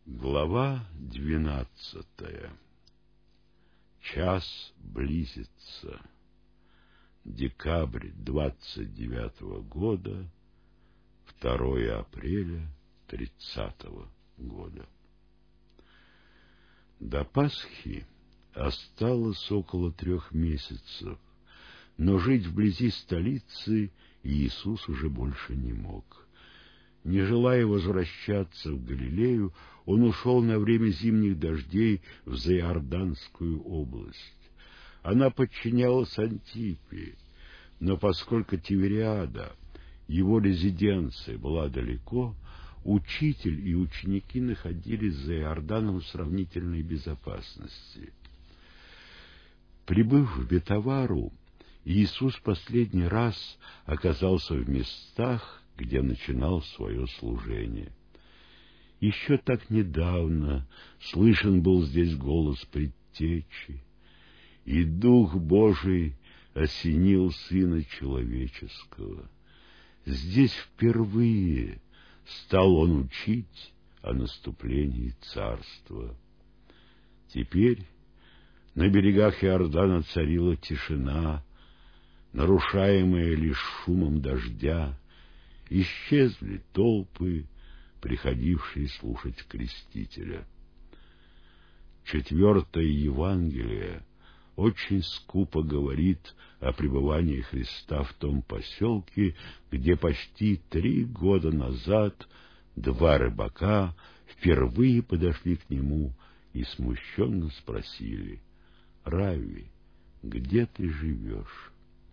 Глава 12. Час близится. Декабрь 29-го года, 2 апреля 30-го года. До Пасхи осталось около 3 месяцев, но жить вблизи столицы Иисус уже больше не мог. Не желая возвращаться в Галилею, он ушел на время зимних дождей в Заиорданскую область. Она подчинялась Антипе, но поскольку Тивериада, его резиденция, была далеко, учитель и ученики находились за Иорданом в сравнительной безопасности. Прибыв в Бетавару, Иисус последний раз оказался в местах, где начинал свое служение. Еще так недавно слышен был здесь голос предтечи, и Дух Божий осенил Сына Человеческого. Здесь впервые стал Он учить о наступлении Царства. Теперь на берегах Иордана царила тишина, нарушаемая лишь шумом дождя. Исчезли толпы, приходившие слушать Крестителя. 4-е Евангелие очень скупо говорит о пребывании Христа в том поселке, где почти 3 года назад 2 рыбака впервые подошли к нему и смущенно спросили: «Равви, где ты живешь?»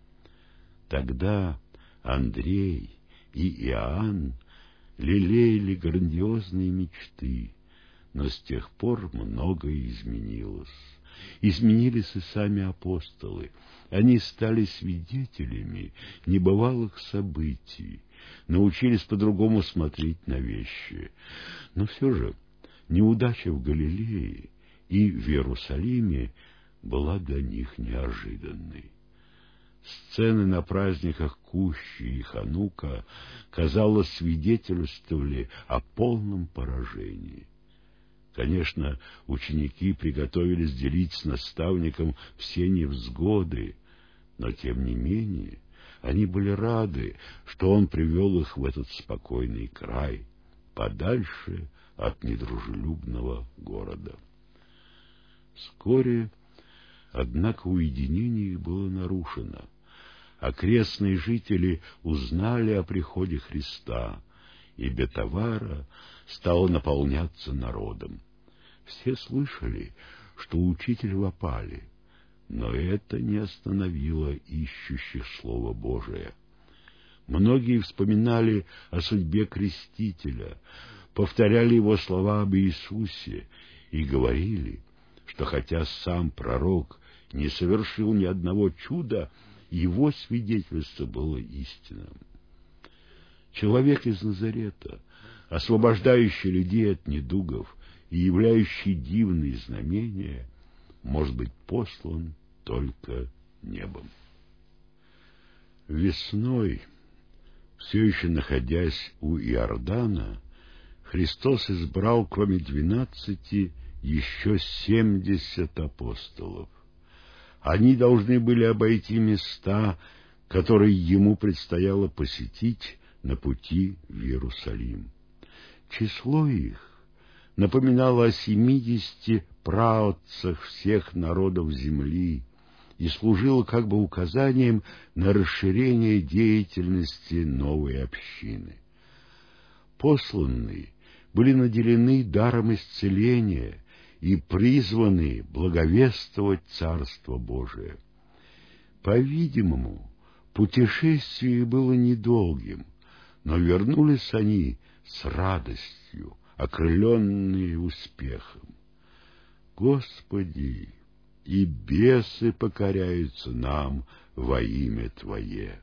Тогда Андрей и Иоанн лелеяли грандиозные мечты, но с тех пор многое изменилось. Изменились и сами апостолы. Они стали свидетелями небывалых событий, научились по-другому смотреть на вещи. Но все же неудача в Галилее и в Иерусалиме была для них неожиданной. Сцены на праздниках Кущи и Ханука, казалось, свидетельствовали о полном поражении. Конечно, ученики приготовились делить с наставником все невзгоды, но, тем не менее, они были рады, что он привел их в этот спокойный край, подальше от недружелюбного города. Вскоре, однако, уединение их было нарушено. Окрестные жители узнали о приходе Христа, и Бетавара стала наполняться народом. Все слышали, что учитель в опале, но это не остановило ищущих Слово Божие. Многие вспоминали о судьбе Крестителя, повторяли его слова об Иисусе и говорили, что хотя сам пророк не совершил ни одного чуда, его свидетельство было истинным. Человек из Назарета, освобождающий людей от недугов и являющий дивные знамения, может быть послан только небом. Весной, все еще находясь у Иордана, Христос избрал, кроме 12, еще 70 апостолов. Они должны были обойти места, которые ему предстояло посетить на пути в Иерусалим. Число их напоминало о 70 праотцах всех народов земли и служило как бы указанием на расширение деятельности новой общины. Посланные были наделены даром исцеления и призваны благовествовать Царство Божие. По-видимому, путешествие было недолгим, но вернулись они с радостью, окрыленные успехом. Господи, и бесы покоряются нам во имя Твое.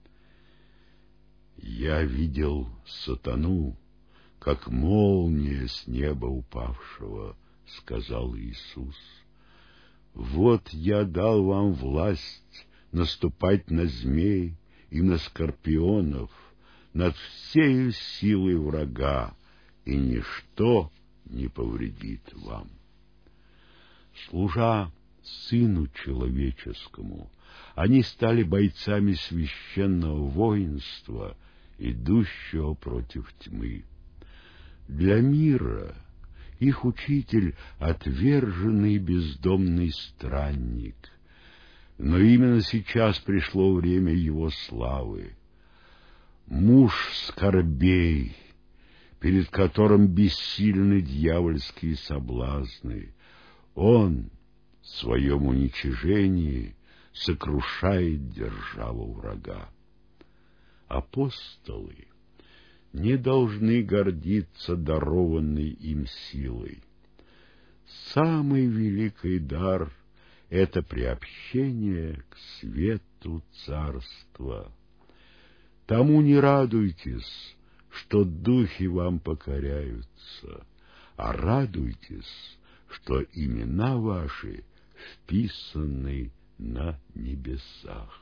Я видел сатану, как молния с неба упавшего, — сказал Иисус. Вот я дал вам власть наступать на змей и на скорпионов, над всею силой врага, и ничто не повредит вам. Служа Сыну Человеческому, они стали бойцами священного воинства, идущего против тьмы. Для мира их учитель — отверженный бездомный странник. Но именно сейчас пришло время его славы. Муж скорбей, перед которым бессильны дьявольские соблазны. Он в своем уничижении сокрушает державу врага. Апостолы не должны гордиться дарованной им силой. Самый великий дар — это приобщение к свету царства. Тому не радуйтесь, что духи вам покоряются, а радуйтесь, что имена ваши вписаны на небесах.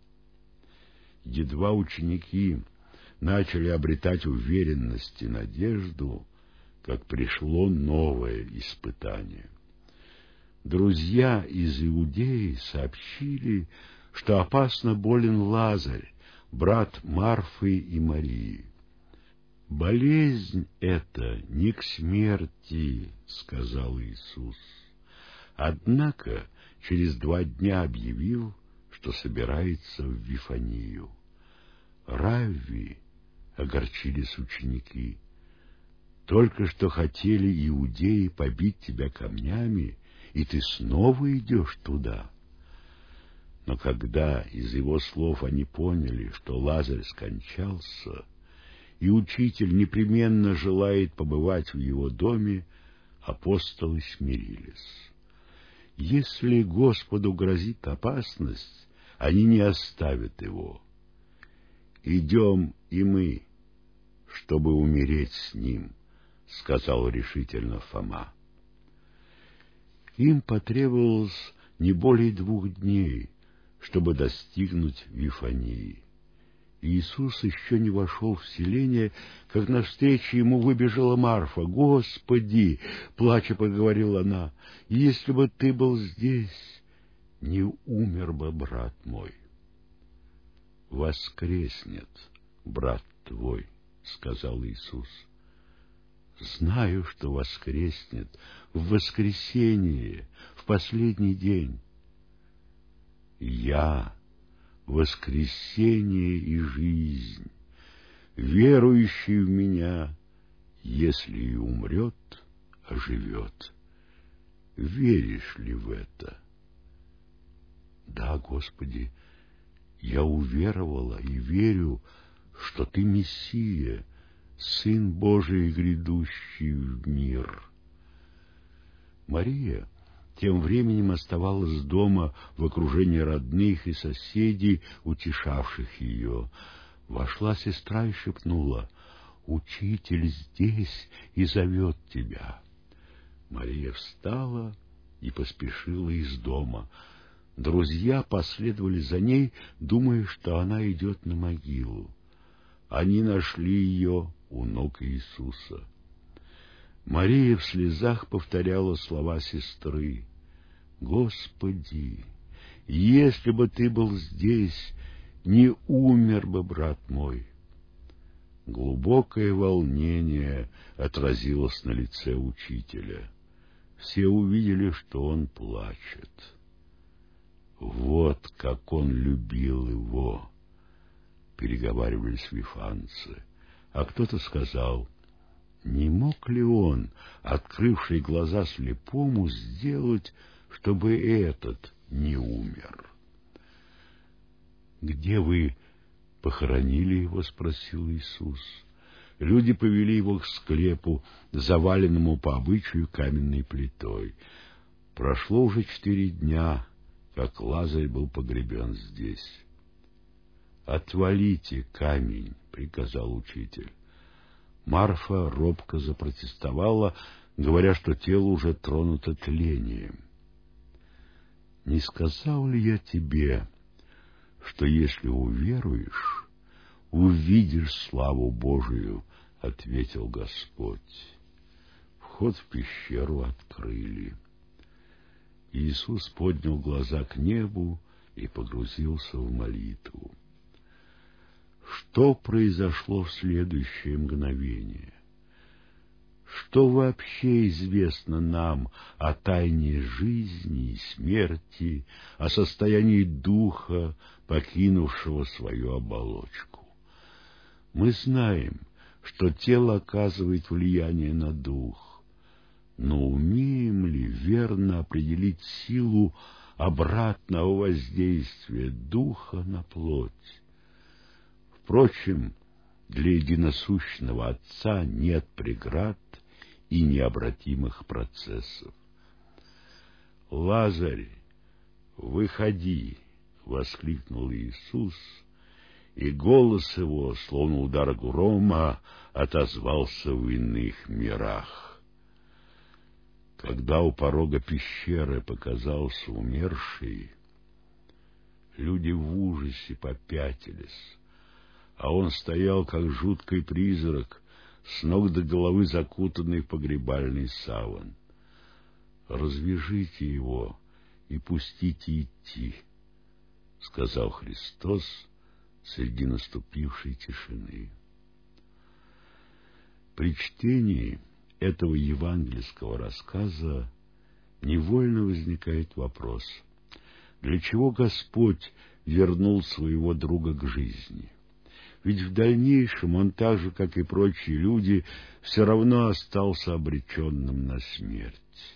Едва ученики начали обретать уверенность и надежду, как пришло новое испытание. Друзья из Иудеи сообщили, что опасно болен Лазарь, брат Марфы и Марии. «Болезнь эта не к смерти», — сказал Иисус. Однако через 2 дня объявил, что собирается в Вифанию. «Равви», — огорчились ученики, — «только что хотели иудеи побить тебя камнями, и ты снова идешь туда». Но когда из его слов они поняли, что Лазарь скончался, и учитель непременно желает побывать в его доме, апостолы смирились. Если Господу грозит опасность, они не оставят его. «Идем и мы, чтобы умереть с ним», — сказал решительно Фома. Им потребовалось не более 2 дней, чтобы достигнуть Вифании. Иисус еще не вошел в селение, как навстречу ему выбежала Марфа. «Господи!» — плача проговорила она. «Если бы ты был здесь, не умер бы брат мой». «Воскреснет брат твой», — сказал Иисус. «Знаю, что воскреснет в воскресенье, в последний день». «Я воскресение и жизнь, верующий в меня, если и умрет, оживет. Веришь ли в это?» «Да, Господи, я уверовала и верю, что Ты Мессия, Сын Божий, грядущий в мир». Мария тем временем оставалась дома в окружении родных и соседей, утешавших ее. Вошла сестра и шепнула: «Учитель здесь и зовет тебя». Мария встала и поспешила из дома. Друзья последовали за ней, думая, что она идет на могилу. Они нашли ее у ног Иисуса. Мария в слезах повторяла слова сестры: «Господи, если бы ты был здесь, не умер бы брат мой». Глубокое волнение отразилось на лице учителя. Все увидели, что он плачет. «Вот как он любил его», — переговаривались вифанцы. А кто-то сказал: «Не мог ли он, открывший глаза слепому, сделать, чтобы этот не умер?» «Где вы похоронили его?» — спросил Иисус. Люди повели его к склепу, заваленному по обычаю каменной плитой. Прошло уже 4 дня, как Лазарь был погребен здесь. «Отвалите камень», — приказал учитель. Марфа робко запротестовала, говоря, что тело уже тронуто тлением. «Не сказал ли я тебе, что если уверуешь, увидишь славу Божию?» — ответил Господь. «В вход в пещеру открыли. Иисус поднял глаза к небу и погрузился в молитву. Что произошло в следующее мгновение? Что вообще известно нам о тайне жизни и смерти, о состоянии духа, покинувшего свою оболочку? Мы знаем, что тело оказывает влияние на дух, но умеем ли верно определить силу обратного воздействия духа на плоть? Впрочем, для единосущного Отца нет преград и необратимых процессов. «Лазарь, выходи!» — воскликнул Иисус, и голос его, словно удар грома, отозвался в иных мирах. Когда у порога пещеры показался умерший, люди в ужасе попятились, а он стоял, как жуткий призрак, с ног до головы закутанный в погребальный саван. «Развяжите его и пустите идти», — сказал Христос среди наступившей тишины. При чтении этого евангельского рассказа невольно возникает вопрос: для чего Господь вернул своего друга к жизни? Ведь в дальнейшем он так же, как и прочие люди, все равно остался обреченным на смерть.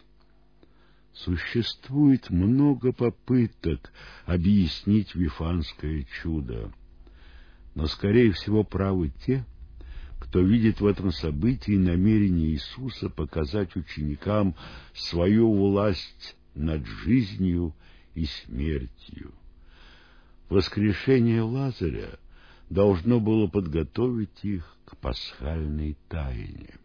Существует много попыток объяснить вифанское чудо, но, скорее всего, правы те, кто видит в этом событии намерение Иисуса показать ученикам свою власть над жизнью и смертью. Воскрешение Лазаря должно было подготовить их к пасхальной тайне.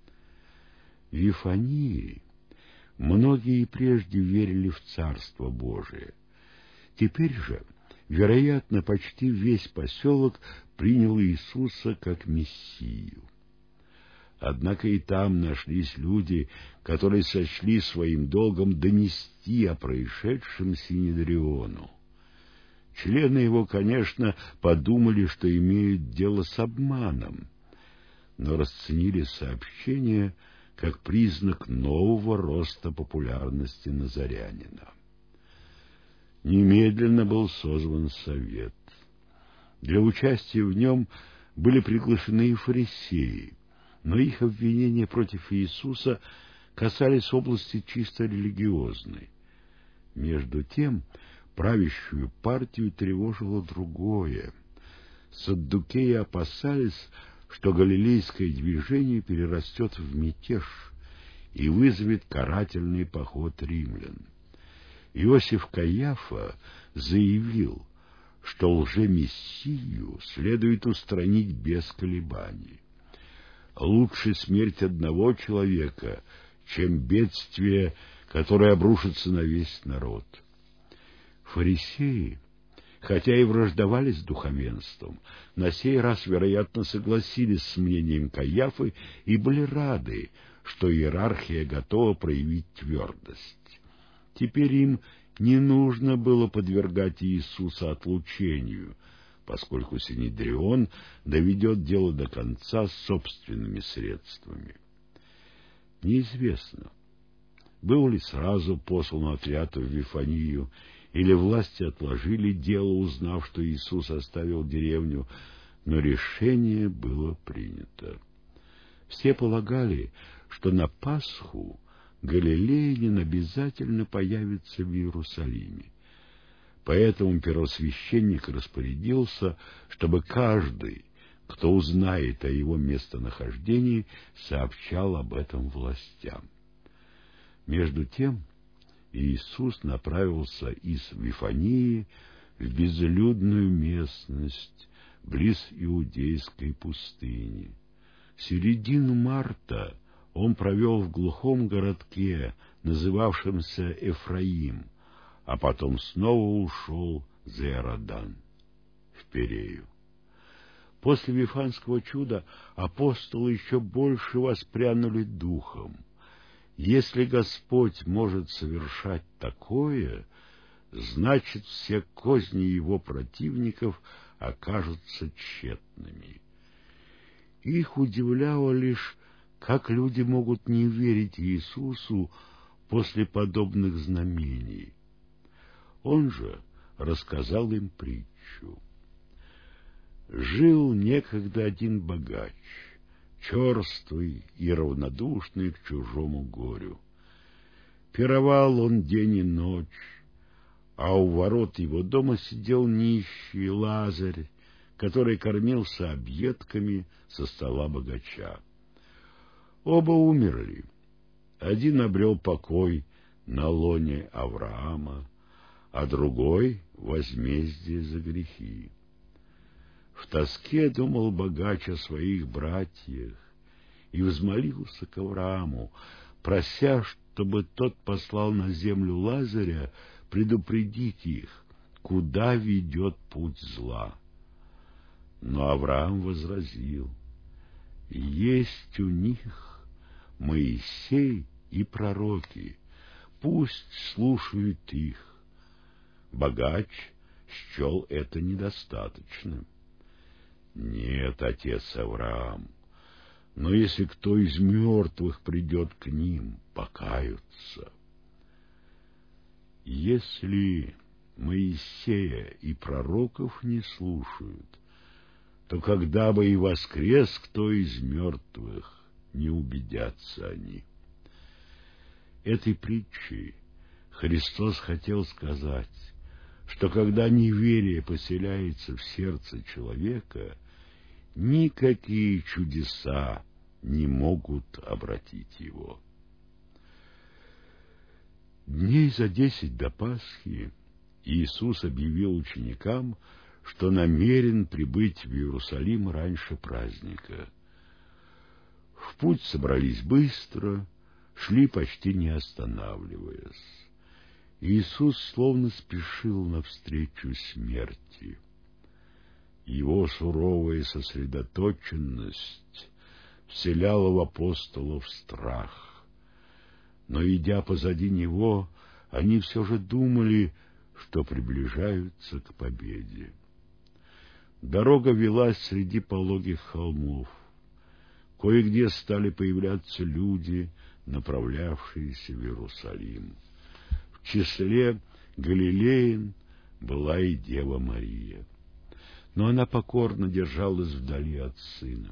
В Вифании многие и прежде верили в Царство Божие. Теперь же, вероятно, почти весь поселок принял Иисуса как Мессию. Однако и там нашлись люди, которые сочли своим долгом донести о происшедшем Синедриону. Члены его, конечно, подумали, что имеют дело с обманом, но расценили сообщение как признак нового роста популярности назарянина. Немедленно был созван совет. Для участия в нем были приглашены и фарисеи, но их обвинения против Иисуса касались области чисто религиозной. Между тем, правящую партию тревожило другое. Саддукеи опасались, что галилейское движение перерастет в мятеж и вызовет карательный поход римлян. Иосиф Каиафа заявил, что лжемессию следует устранить без колебаний. Лучше смерть одного человека, чем бедствие, которое обрушится на весь народ. Фарисеи, хотя и враждовали с духовенством, на сей раз, вероятно, согласились с мнением Каиафы и были рады, что иерархия готова проявить твердость. Теперь им не нужно было подвергать Иисуса отлучению, поскольку Синедрион доведет дело до конца собственными средствами. Неизвестно, был ли сразу послан отряд в Вифанию, или власти отложили дело, узнав, что Иисус оставил деревню, но решение было принято. Все полагали, что на Пасху галилеянин обязательно появится в Иерусалиме. Поэтому первосвященник распорядился, чтобы каждый, кто узнает о его местонахождении, сообщал об этом властям. Между тем Иисус направился из Вифании в безлюдную местность близ Иудейской пустыни. Середину марта он провел в глухом городке, называвшемся Эфраим, а потом снова ушел за Иордан, в Перею. После Вифанского чуда апостолы еще больше воспрянули духом. Если Господь может совершать такое, значит, все козни его противников окажутся тщетными. Их удивляло лишь, как люди могут не верить Иисусу после подобных знамений. Он же рассказал им притчу. Жил некогда один богач, черствый и равнодушный к чужому горю. Пировал он день и ночь, а у ворот его дома сидел нищий Лазарь, который кормился объедками со стола богача. Оба умерли. Один обрел покой на лоне Авраама, а другой — возмездие за грехи. В тоске думал богач о своих братьях и взмолился к Аврааму, прося, чтобы тот послал на землю Лазаря предупредить их, куда ведет путь зла. Но Авраам возразил: есть у них Моисей и пророки, пусть слушают их. Богач счел это недостаточным. Нет, отец Авраам, но если кто из мертвых придет к ним, покаются. Если Моисея и пророков не слушают, то когда бы и воскрес кто из мертвых, не убедятся они. Этой притчей Христос хотел сказать, что когда неверие поселяется в сердце человека, никакие чудеса не могут обратить его. Дней за 10 до Пасхи Иисус объявил ученикам, что намерен прибыть в Иерусалим раньше праздника. В путь собрались быстро, шли почти не останавливаясь. Иисус словно спешил навстречу смерти. Его суровая сосредоточенность вселяла в апостолов страх. Но, идя позади него, они все же думали, что приближаются к победе. Дорога велась среди пологих холмов. Кое-где стали появляться люди, направлявшиеся в Иерусалим. В числе галилеян была и Дева Мария, но она покорно держалась вдали от сына.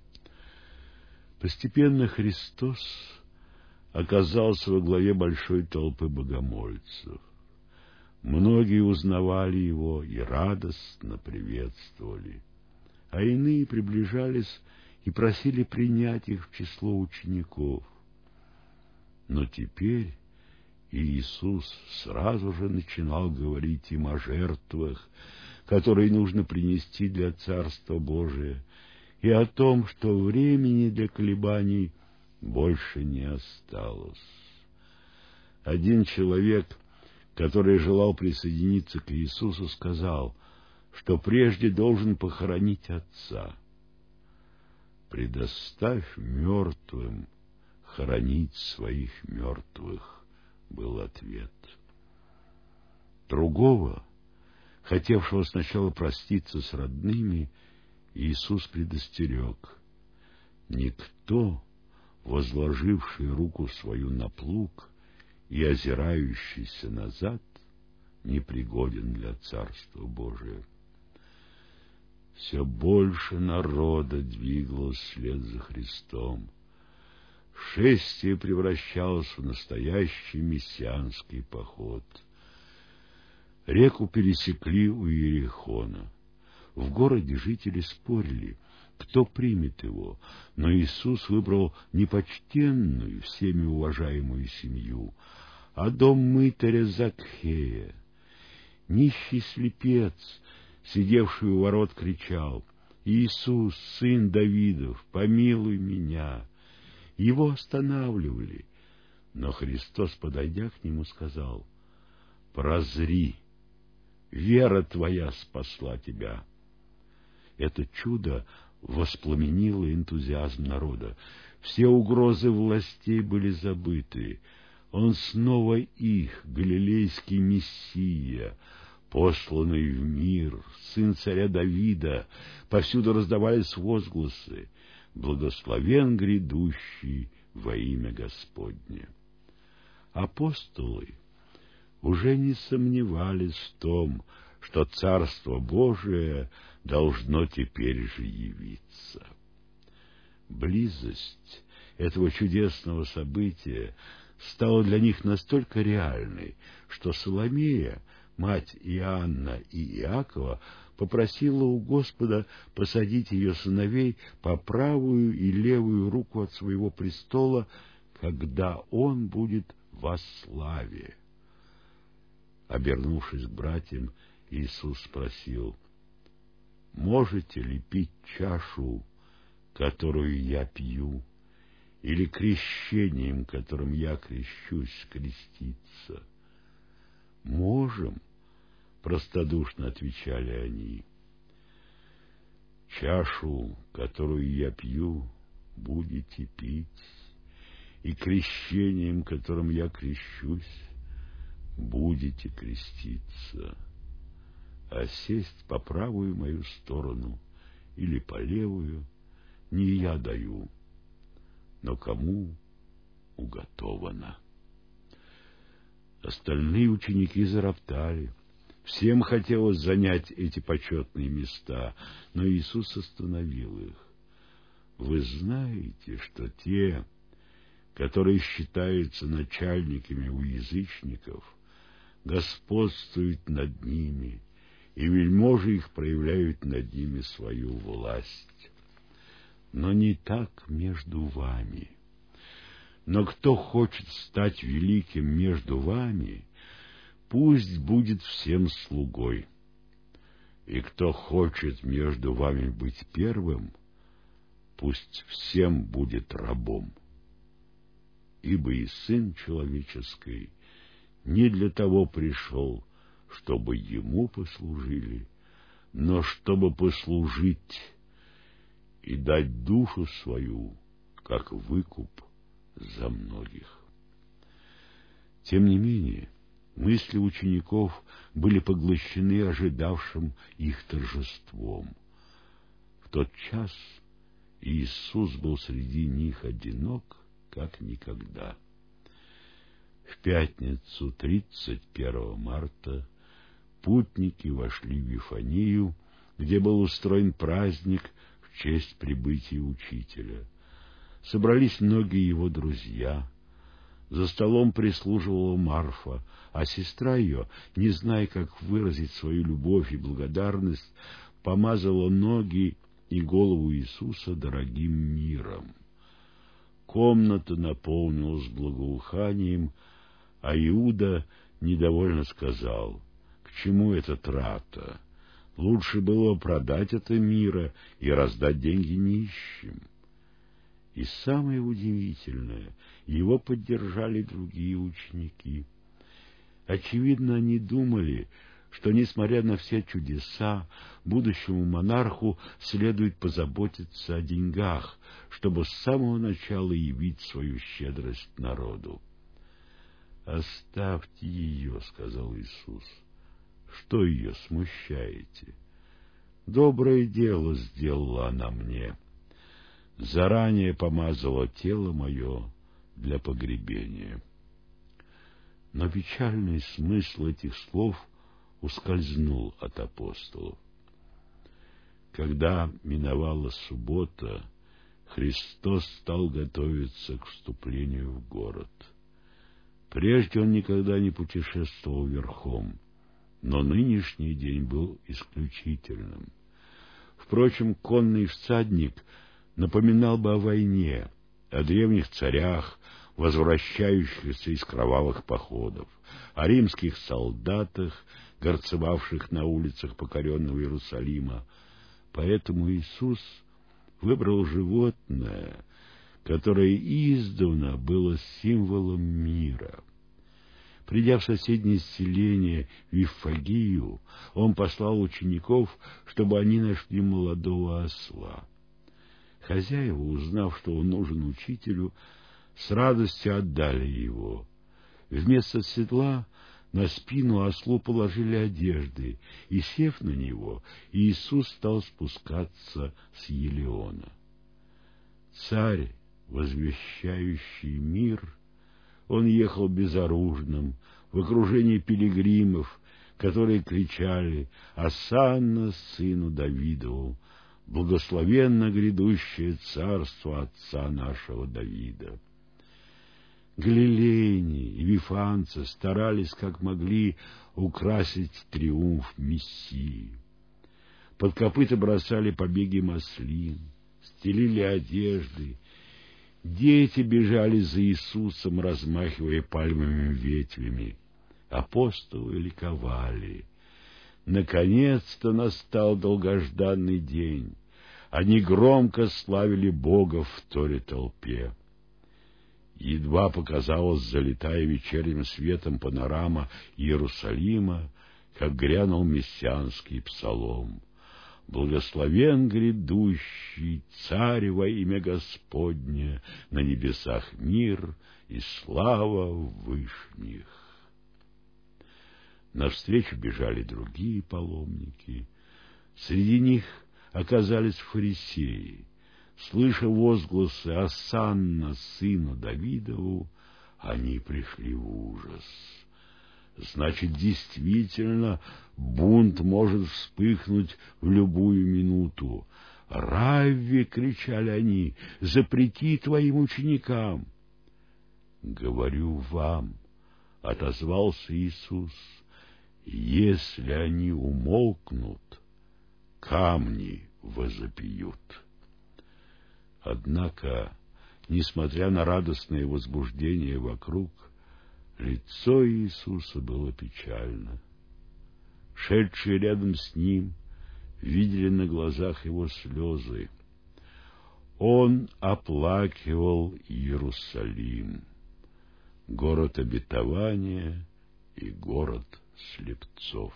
Постепенно Христос оказался во главе большой толпы богомольцев. Многие узнавали его и радостно приветствовали, а иные приближались и просили принять их в число учеников. Но теперь Иисус сразу же начинал говорить им о жертвах, которые нужно принести для Царства Божия, и о том, что времени для колебаний больше не осталось. Один человек, который желал присоединиться к Иисусу, сказал, что прежде должен похоронить отца. «Предоставь мертвым хоронить своих мертвых», — был ответ. Другого, хотевшего сначала проститься с родными, Иисус предостерег: «Никто, возложивший руку свою на плуг и озирающийся назад, не пригоден для Царства Божия». Все больше народа двигалось вслед за Христом. Шествие превращалось в настоящий мессианский поход. Реку пересекли у Иерихона. В городе жители спорили, кто примет его, но Иисус выбрал не почтенную, всеми уважаемую семью, а дом мытаря Закхея. Нищий слепец, сидевший у ворот, кричал: «Иисус, сын Давидов, помилуй меня!» Его останавливали, но Христос, подойдя к нему, сказал: «Прозри, вера твоя спасла тебя». Это чудо воспламенило энтузиазм народа. Все угрозы властей были забыты. Он снова их, галилейский Мессия, посланный в мир, сын царя Давида. Повсюду раздавались возгласы: «Благословен грядущий во имя Господне». Апостолы уже не сомневались в том, что Царство Божие должно теперь же явиться. Близость этого чудесного события стала для них настолько реальной, что Соломея, мать Иоанна и Иакова, попросила у Господа посадить ее сыновей по правую и левую руку от своего престола, когда он будет во славе. Обернувшись к братьям, Иисус спросил: «Можете ли пить чашу, которую я пью, или крещением, которым я крещусь, креститься?» «Можем», — простодушно отвечали они. «Чашу, которую я пью, будете пить, и крещением, которым я крещусь, будете креститься, а сесть по правую мою сторону или по левую не я даю, но кому уготовано». Остальные ученики зароптали. Всем хотелось занять эти почетные места, но Иисус остановил их. «Вы знаете, что те, которые считаются начальниками у язычников, господствуют над ними, и вельможи их проявляют над ними свою власть. Но не так между вами. Но кто хочет стать великим между вами, пусть будет всем слугой. И кто хочет между вами быть первым, пусть всем будет рабом. Ибо и Сын Человеческий не для того пришел, чтобы ему послужили, но чтобы послужить и дать душу свою, как выкуп за многих». Тем не менее, мысли учеников были поглощены ожидавшим их торжеством. В тот час Иисус был среди них одинок, как никогда. В пятницу, 31 марта, путники вошли в Вифанию, где был устроен праздник в честь прибытия Учителя. Собрались многие его друзья. За столом прислуживала Марфа, а сестра ее, не зная, как выразить свою любовь и благодарность, помазала ноги и голову Иисуса дорогим миром. Комната наполнилась благоуханием, а Иуда недовольно сказал: «К чему эта трата? Лучше было продать это мира и раздать деньги нищим». И самое удивительное, его поддержали другие ученики. Очевидно, они думали, что, несмотря на все чудеса, будущему монарху следует позаботиться о деньгах, чтобы с самого начала явить свою щедрость народу. «Оставьте ее», — сказал Иисус. «Что ее смущаете? Доброе дело сделала она мне. Заранее помазала тело мое для погребения». Но печальный смысл этих слов ускользнул от апостолов. Когда миновала суббота, Христос стал готовиться к вступлению в город. Прежде он никогда не путешествовал верхом, но нынешний день был исключительным. Впрочем, конный всадник напоминал бы о войне, о древних царях, возвращающихся из кровавых походов, о римских солдатах, горцевавших на улицах покоренного Иерусалима. Поэтому Иисус выбрал животное, которое издавна было символом мира. Придя в соседнее селение Виффагию, он послал учеников, чтобы они нашли молодого осла. Хозяева, узнав, что он нужен учителю, с радостью отдали его. Вместо седла на спину ослу положили одежды, и, сев на него, Иисус стал спускаться с Елеона. Царь, возвещающий мир, он ехал безоружным, в окружении пилигримов, которые кричали: «Осанна сыну Давидову! Благословенно грядущее царство отца нашего Давида!» Галилейни и вифанцы старались как могли украсить триумф Мессии. Под копыта бросали побеги маслин, стелили одежды. Дети бежали за Иисусом, размахивая пальмовыми ветвями. Апостолы ликовали. Наконец-то настал долгожданный день. Они громко славили Бога в вторе толпе. Едва показалась, залитая вечерним светом панорама Иерусалима, как грянул мессианский псалом: «Благословен грядущий Царь во имя Господне, на небесах мир и слава в вышних». Навстречу бежали другие паломники. Среди них оказались фарисеи. Слыша возгласы «Осанна сыну Давидову», они пришли в ужас. Значит, действительно, бунт может вспыхнуть в любую минуту. «Равви!» — кричали они, — «запрети твоим ученикам!» «Говорю вам», — отозвался Иисус, — «если они умолкнут, камни возопьют». Однако, несмотря на радостное возбуждение вокруг, лицо Иисуса было печально. Шедшие рядом с ним видели на глазах его слезы. Он оплакивал Иерусалим, город обетования и город слепцов.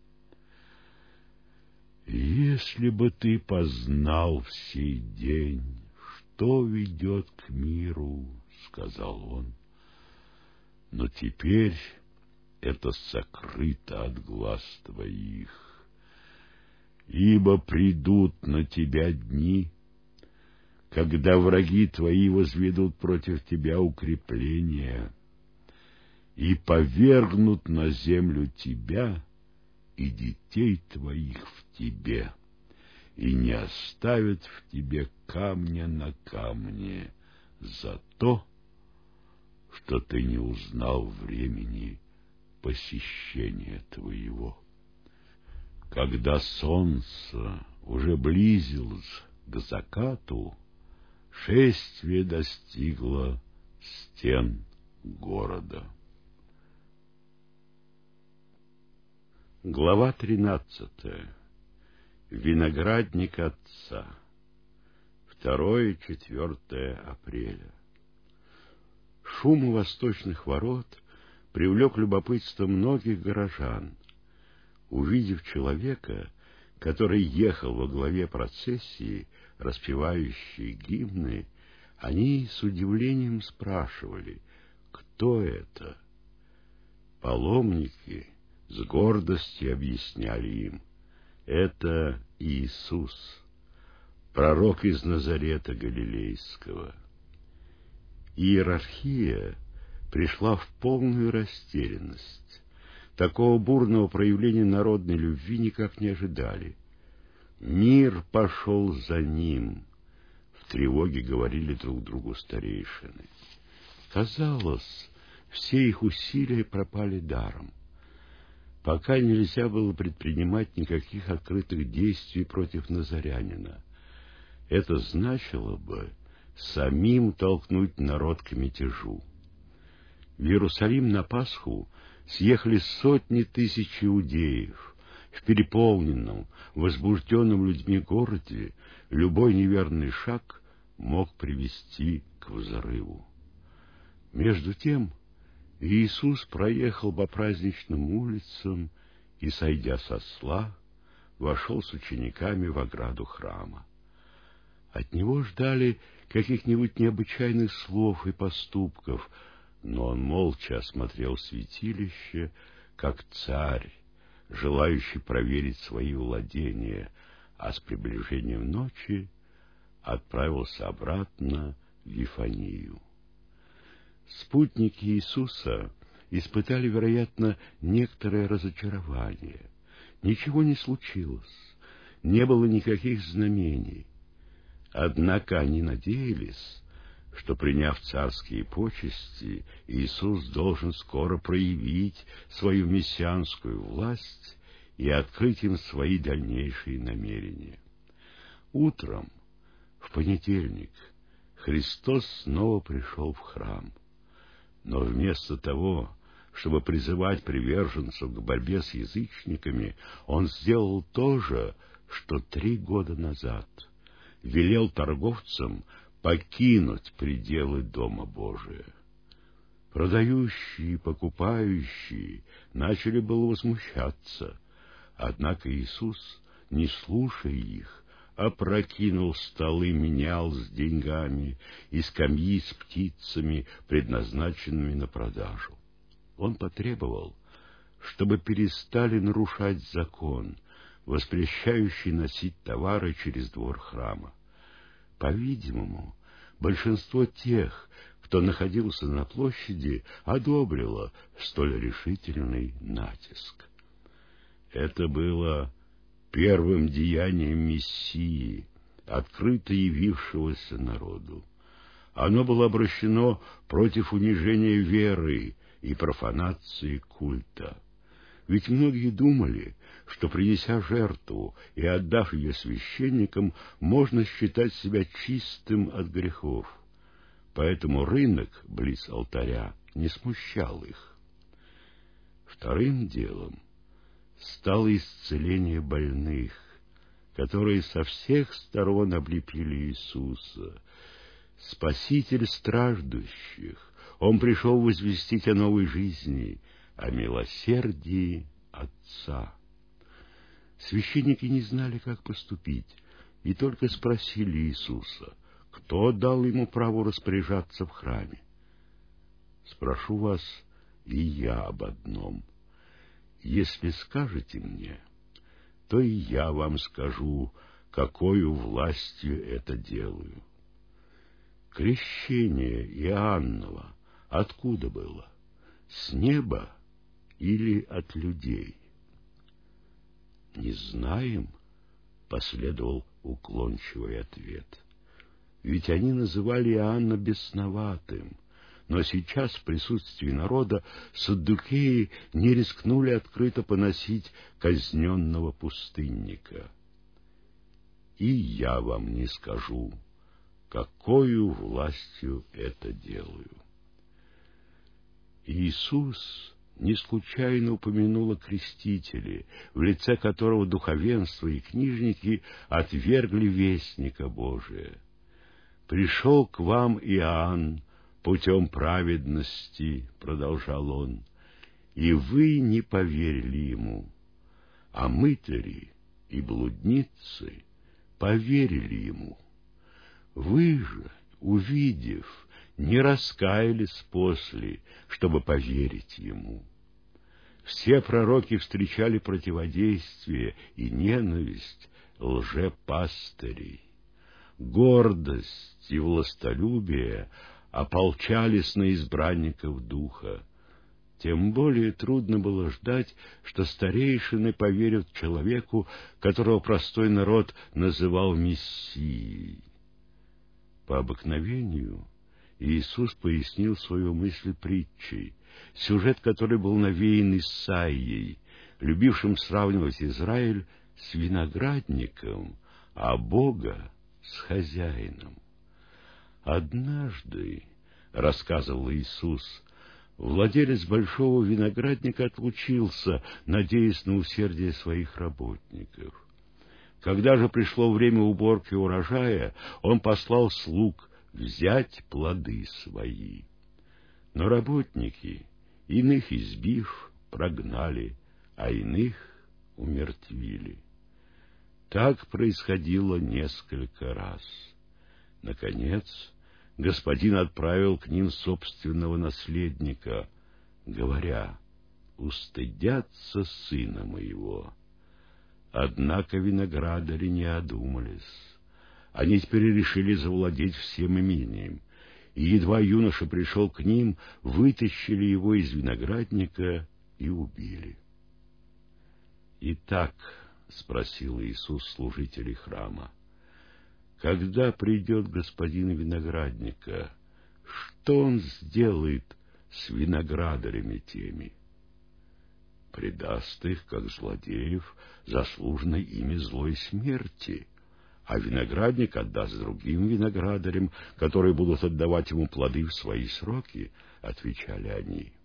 «Если бы ты познал в сей день, что ведет к миру, — сказал он, — но теперь это сокрыто от глаз твоих, ибо придут на тебя дни, когда враги твои возведут против тебя укрепления и повергнут на землю тебя и детей твоих в тебе, и не оставят в тебе камня на камне за то, что ты не узнал времени посещения твоего». Когда солнце уже близилось к закату, шествие достигло стен города. Глава 13. Виноградник отца. 2-4 апреля. Шум у восточных ворот привлек любопытство многих горожан. Увидев человека, который ехал во главе процессии, распевающей гимны, они с удивлением спрашивали, кто это. Паломники с гордостью объясняли им: это Иисус, пророк из Назарета Галилейского. Иерархия пришла в полную растерянность. Такого бурного проявления народной любви никак не ожидали. Мир пошел за ним, в тревоге говорили друг другу старейшины. Казалось, все их усилия пропали даром. Пока нельзя было предпринимать никаких открытых действий против назарянина. Это значило бы самим толкнуть народ к мятежу. В Иерусалим на Пасху съехали сотни тысяч иудеев. В переполненном, возбужденном людьми городе любой неверный шаг мог привести к взрыву. Между тем Иисус проехал по праздничным улицам и, сойдя с осла, вошел с учениками в ограду храма. От него ждали каких-нибудь необычайных слов и поступков, но он молча осмотрел святилище, как царь, желающий проверить свои владения, а с приближением ночи отправился обратно в Вифанию. Спутники Иисуса испытали, вероятно, некоторое разочарование. Ничего не случилось, не было никаких знамений. Однако они надеялись, что, приняв царские почести, Иисус должен скоро проявить свою мессианскую власть и открыть им свои дальнейшие намерения. Утром, в понедельник, Христос снова пришел в храм. Но вместо того, чтобы призывать приверженцев к борьбе с язычниками, он сделал то же, что 3 года назад. Велел торговцам покинуть пределы Дома Божия. Продающие и покупающие начали было возмущаться, однако Иисус, не слушая их, опрокинул столы менял с деньгами и скамьи с птицами, предназначенными на продажу. Он потребовал, чтобы перестали нарушать закон, воспрещающий носить товары через двор храма. По-видимому, большинство тех, кто находился на площади, одобрило столь решительный натиск. Это было первым деянием Мессии, открыто явившегося народу. Оно было обращено против унижения веры и профанации культа. Ведь многие думали, что, принеся жертву и отдав ее священникам, можно считать себя чистым от грехов. Поэтому рынок близ алтаря не смущал их. Вторым делом стало исцеление больных, которые со всех сторон облепили Иисуса. Спаситель страждущих, Он пришел возвестить о новой жизни, о милосердии Отца. Священники не знали, как поступить, и только спросили Иисуса, кто дал ему право распоряжаться в храме. Спрошу вас и я об одном. Если скажете мне, то и я вам скажу, какою властью это делаю. Крещение Иоанново откуда было? С неба или от людей? Не знаем, последовал уклончивый ответ. Ведь они называли Иоанна бесноватым, но сейчас в присутствии народа саддукеи не рискнули открыто поносить казненного пустынника. И я вам не скажу, какою властью это делаю. Иисус не случайно упомянул о крестителе, в лице которого духовенство и книжники отвергли вестника Божия. «Пришел к вам Иоанн путем праведности, — продолжал он, — и вы не поверили ему, а мытари и блудницы поверили ему. Вы же, увидев, не раскаялись после, чтобы поверить ему. Все пророки встречали противодействие и ненависть лжепастырей. Гордость и властолюбие ополчались на избранников духа. Тем более трудно было ждать, что старейшины поверят человеку, которого простой народ называл Мессией. По обыкновению Иисус пояснил свою мысль притчей, сюжет которой был навеян Исаией, любившим сравнивать Израиль с виноградником, а Бога с хозяином. «Однажды, — рассказывал Иисус, — владелец большого виноградника отлучился, надеясь на усердие своих работников. Когда же пришло время уборки урожая, он послал слуг взять плоды свои. Но работники, иных избив, прогнали, а иных умертвили. Так происходило несколько раз. Наконец, господин отправил к ним собственного наследника, говоря: «Устыдятся сына моего». Однако виноградари не одумались. Они теперь решили завладеть всем имением, и едва юноша пришел к ним, вытащили его из виноградника и убили. «Итак, — спросил Иисус служителей храма, — когда придет господин виноградника, что он сделает с виноградарями теми? Предаст их, как злодеев, заслуженной ими злой смерти, а виноградник отдаст другим виноградарям, которые будут отдавать ему плоды в свои сроки, — отвечали они.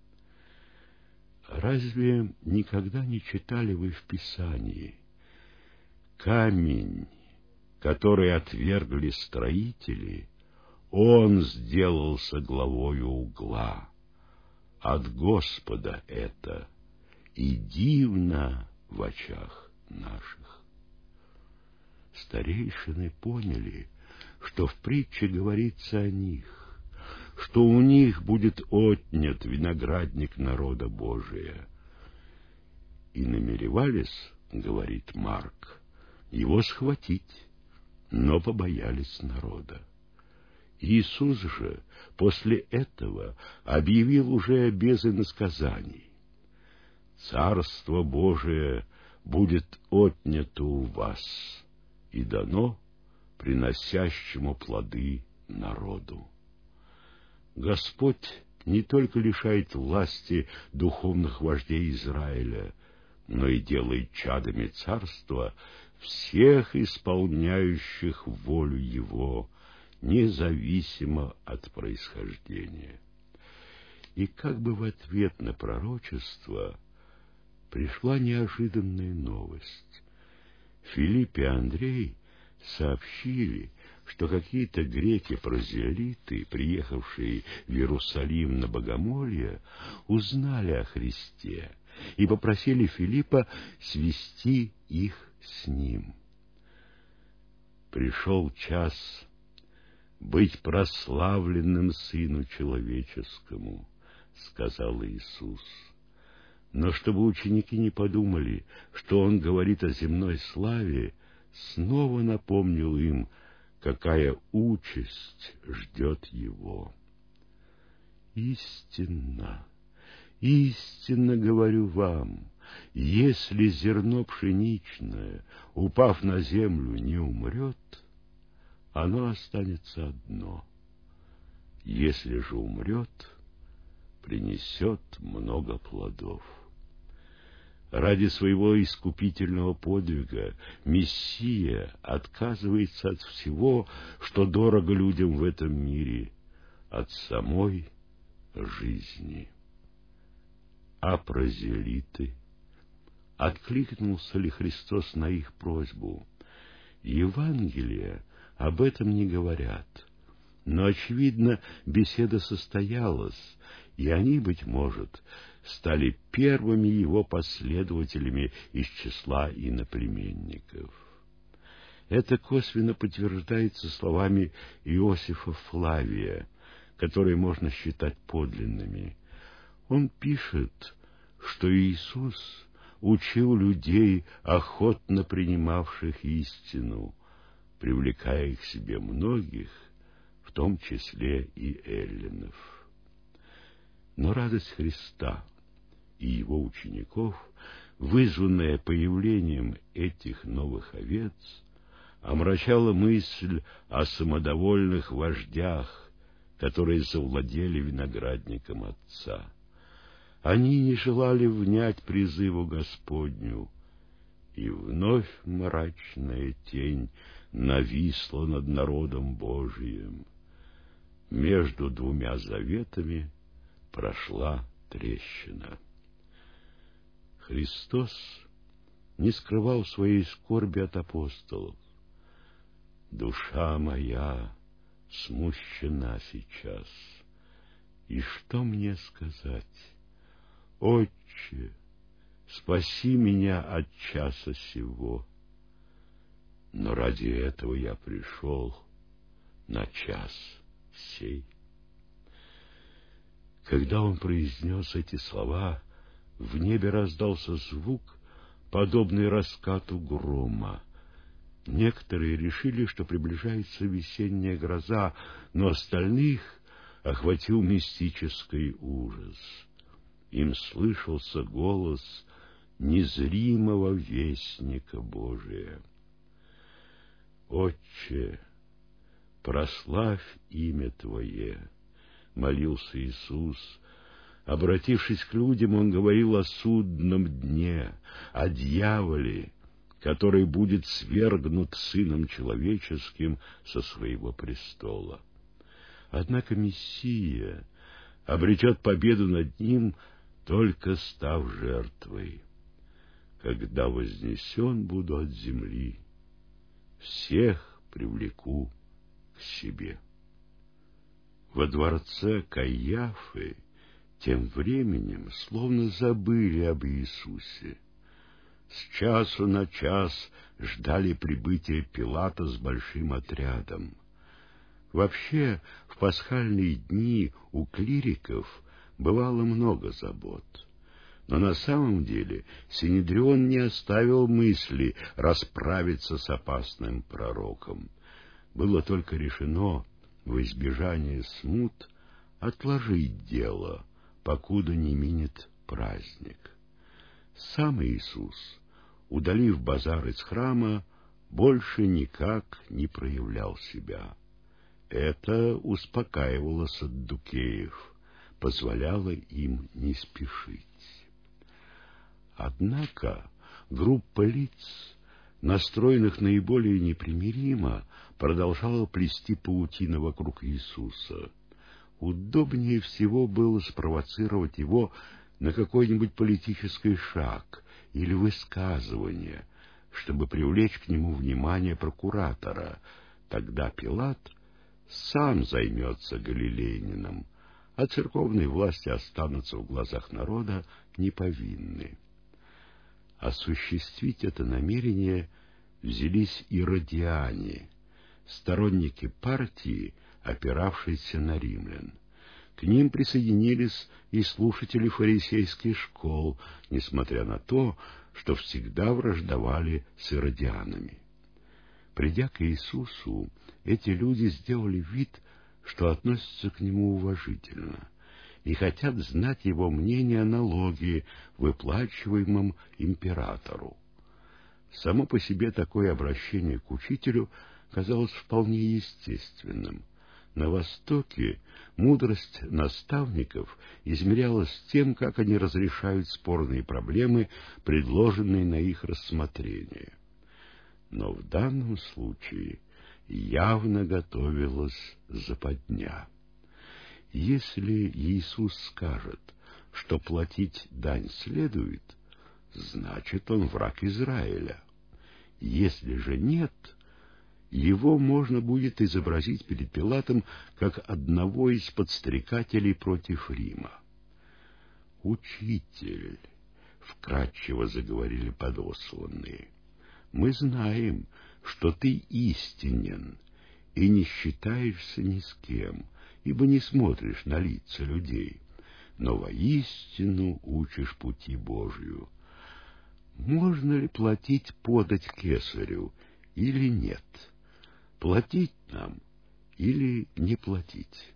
Разве никогда не читали вы в Писании: камень, который отвергли строители, он сделался главою угла? От Господа это, и дивно в очах наших. Старейшины поняли, что в притче говорится о них, что у них будет отнят виноградник народа Божия. И намеревались, говорит Марк, его схватить, но побоялись народа. Иисус же после этого объявил уже без иносказаний: «Царство Божие будет отнято у вас и дано приносящему плоды народу». Господь не только лишает власти духовных вождей Израиля, но и делает чадами царства всех исполняющих волю Его, независимо от происхождения. И как бы в ответ на пророчество пришла неожиданная новость. Филипп и Андрей сообщили, что какие-то греки-прозелиты, приехавшие в Иерусалим на богомолье, узнали о Христе и попросили Филиппа свести их с ним. Пришел час быть прославленным Сыну Человеческому, — сказал Иисус. Но чтобы ученики не подумали, что Он говорит о земной славе, снова напомнил им, какая участь ждет Его. Истинно, истинно говорю вам, если зерно пшеничное, упав на землю, не умрет, оно останется одно. Если же умрет, принесет много плодов. Ради своего искупительного подвига Мессия отказывается от всего, что дорого людям в этом мире, от самой жизни. А прозелиты? Откликнулся ли Христос на их просьбу? Евангелия об этом не говорят, но, очевидно, беседа состоялась, и они, быть может, стали первыми его последователями из числа иноплеменников. Это косвенно подтверждается словами Иосифа Флавия, которые можно считать подлинными. Он пишет, что Иисус учил людей, охотно принимавших истину, привлекая к себе многих, в том числе и эллинов. Но радость Христа и Его учеников, вызванная появлением этих новых овец, омрачала мысль о самодовольных вождях, которые завладели виноградником Отца. Они не желали внять призыву Господню, и вновь мрачная тень нависла над народом Божиим. Между двумя заветами прошла трещина. Христос не скрывал своей скорби от апостолов. «Душа моя смущена сейчас, и что мне сказать? Отче, спаси меня от часа сего. Но ради этого я пришел на час сей. Когда он произнес эти слова, в небе раздался звук, подобный раскату грома. Некоторые решили, что приближается весенняя гроза, но остальных охватил мистический ужас. Им слышался голос незримого вестника Божия. «Отче, прославь имя Твое», — молился Иисус. Обратившись к людям, Он говорил о судном дне, о дьяволе, который будет свергнут Сыном Человеческим со своего престола. Однако Мессия обретет победу над ним, только став жертвой. Когда вознесен буду от земли, всех привлеку к себе. Во дворце Каиафы тем временем словно забыли об Иисусе. С часу на час ждали прибытия Пилата с большим отрядом. Вообще, в пасхальные дни у клириков бывало много забот. Но на самом деле Синедрион не оставил мысли расправиться с опасным пророком. Было только решено, во избежание смут, отложить дело, покуда не минет праздник. Сам Иисус, удалив базар из храма, больше никак не проявлял себя. Это успокаивало саддукеев, позволяло им не спешить. Однако группа лиц, настроенных наиболее непримиримо, продолжала плести паутину вокруг Иисуса. Удобнее всего было спровоцировать его на какой-нибудь политический шаг или высказывание, чтобы привлечь к нему внимание прокуратора. Тогда Пилат сам займется галилейнином, а церковные власти останутся в глазах народа неповинны. Осуществить это намерение взялись иродиане, сторонники партии, опиравшиеся на римлян. К ним присоединились и слушатели фарисейских школ, несмотря на то, что всегда враждовали с иродианами. Придя к Иисусу, эти люди сделали вид, что относятся к Нему уважительно и хотят знать Его мнение о налоге, выплачиваемом императору. Само по себе такое обращение к учителю казалось вполне естественным. На Востоке мудрость наставников измерялась тем, как они разрешают спорные проблемы, предложенные на их рассмотрение. Но в данном случае явно готовилась западня. Если Иисус скажет, что платить дань следует, значит, он враг Израиля. Если же нет, его можно будет изобразить перед Пилатом как одного из подстрекателей против Рима. «Учитель», — вкратчиво заговорили подосланные, — «мы знаем, что ты истинен и не считаешься ни с кем, ибо не смотришь на лица людей, но воистину учишь пути Божию. Можно ли платить подать кесарю или нет? Платить нам или не платить?»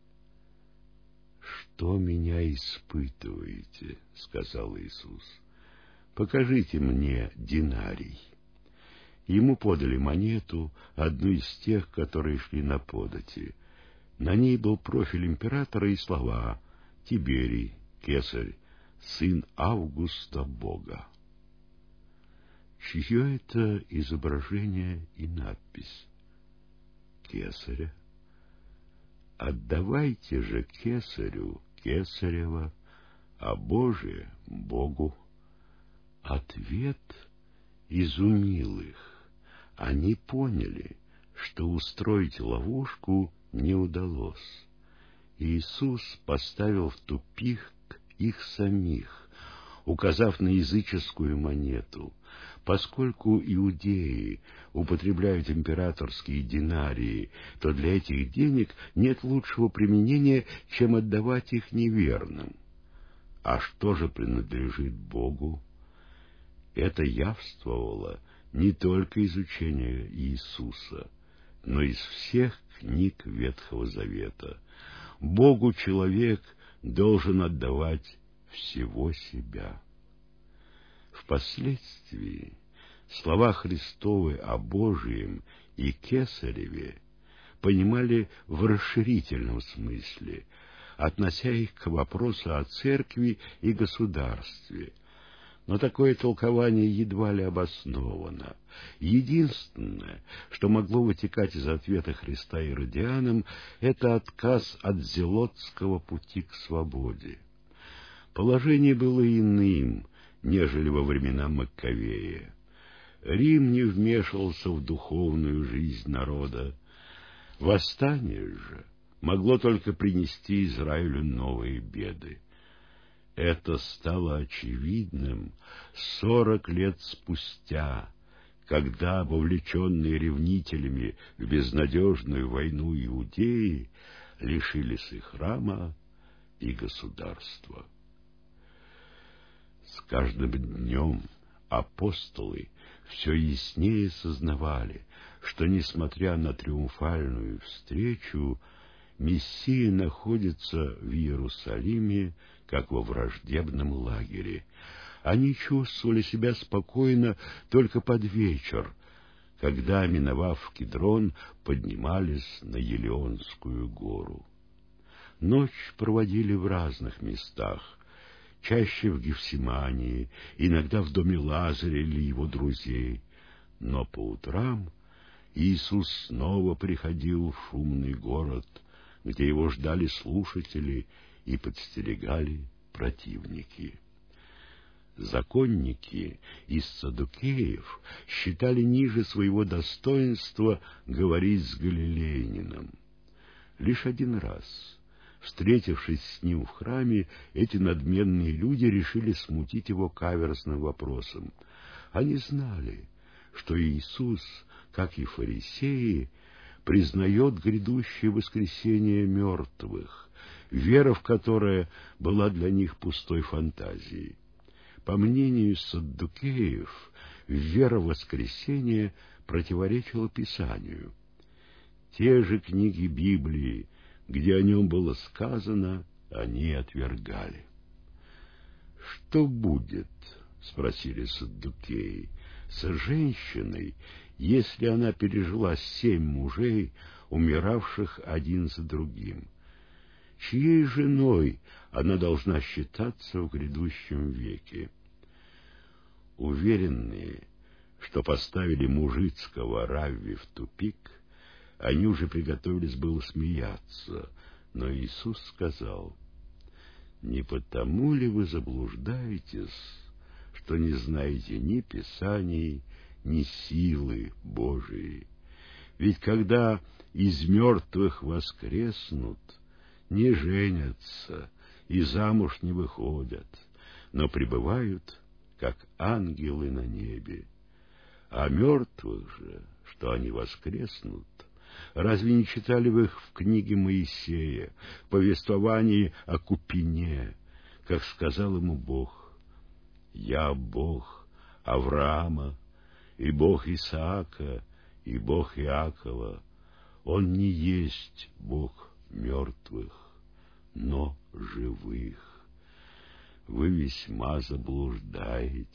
«Что меня испытываете?» — сказал Иисус. «Покажите мне динарий». Ему подали монету, одну из тех, которые шли на подати. На ней был профиль императора и слова «Тиберий, кесарь, сын Августа Бога». Чье это изображение и надпись? Кесаря. «Отдавайте же кесарю кесарева, а Божие — Богу». Ответ изумил их. Они поняли, что устроить ловушку не удалось. Иисус поставил в тупик их самих. указав на языческую монету. Поскольку иудеи употребляют императорские динарии, то для этих денег нет лучшего применения, чем отдавать их неверным. А что же принадлежит Богу? Это явствовало не только из учения Иисуса, но из всех книг Ветхого Завета. Богу человек должен отдавать всего себя. Впоследствии слова Христовы о Божием и Кесареве понимали в расширительном смысле, относя их к вопросу о церкви и государстве. Но такое толкование едва ли обосновано. Единственное, что могло вытекать из ответа Христа иродианам, это отказ от зелотского пути к свободе. Положение было иным, нежели во времена Маккавея. Рим не вмешивался в духовную жизнь народа. Восстание же могло только принести Израилю новые беды. Это стало очевидным 40 лет спустя, когда, вовлеченные ревнителями в безнадежную войну иудеи, лишились и храма, и государства. С каждым днем апостолы все яснее сознавали, что, несмотря на триумфальную встречу, Мессия находится в Иерусалиме, как во враждебном лагере. Они чувствовали себя спокойно только под вечер, когда, миновав Кидрон, поднимались на Елеонскую гору. Ночь проводили в разных местах, чаще в Гефсимании, иногда в доме Лазаря или его друзей. Но по утрам Иисус снова приходил в шумный город, где его ждали слушатели и подстерегали противники. Законники из саддукеев считали ниже своего достоинства говорить с галилеянином. Лишь один раз, встретившись с ним в храме, эти надменные люди решили смутить его каверзным вопросом. Они знали, что Иисус, как и фарисеи, признает грядущее воскресение мертвых, вера в которое была для них пустой фантазией. По мнению саддукеев, вера в воскресение противоречила Писанию. Те же книги Библии, где о нем было сказано, они отвергали. «Что будет, — спросили саддукеи, — с женщиной, если она пережила 7 мужей, умиравших один за другим? Чьей женой она должна считаться в грядущем веке?» Уверенные, что поставили мужицкого равви в тупик, они уже приготовились было смеяться, но Иисус сказал: «Не потому ли вы заблуждаетесь, что не знаете ни Писаний, ни силы Божией? Ведь когда из мертвых воскреснут, не женятся и замуж не выходят, но пребывают, как ангелы на небе. А мертвых же, что они воскреснут, разве не читали вы их в книге Моисея, в повествовании о Купине, как сказал ему Бог: «Я Бог Авраама, и Бог Исаака, и Бог Иакова. Он не есть Бог мертвых, но живых. Вы весьма заблуждаетесь».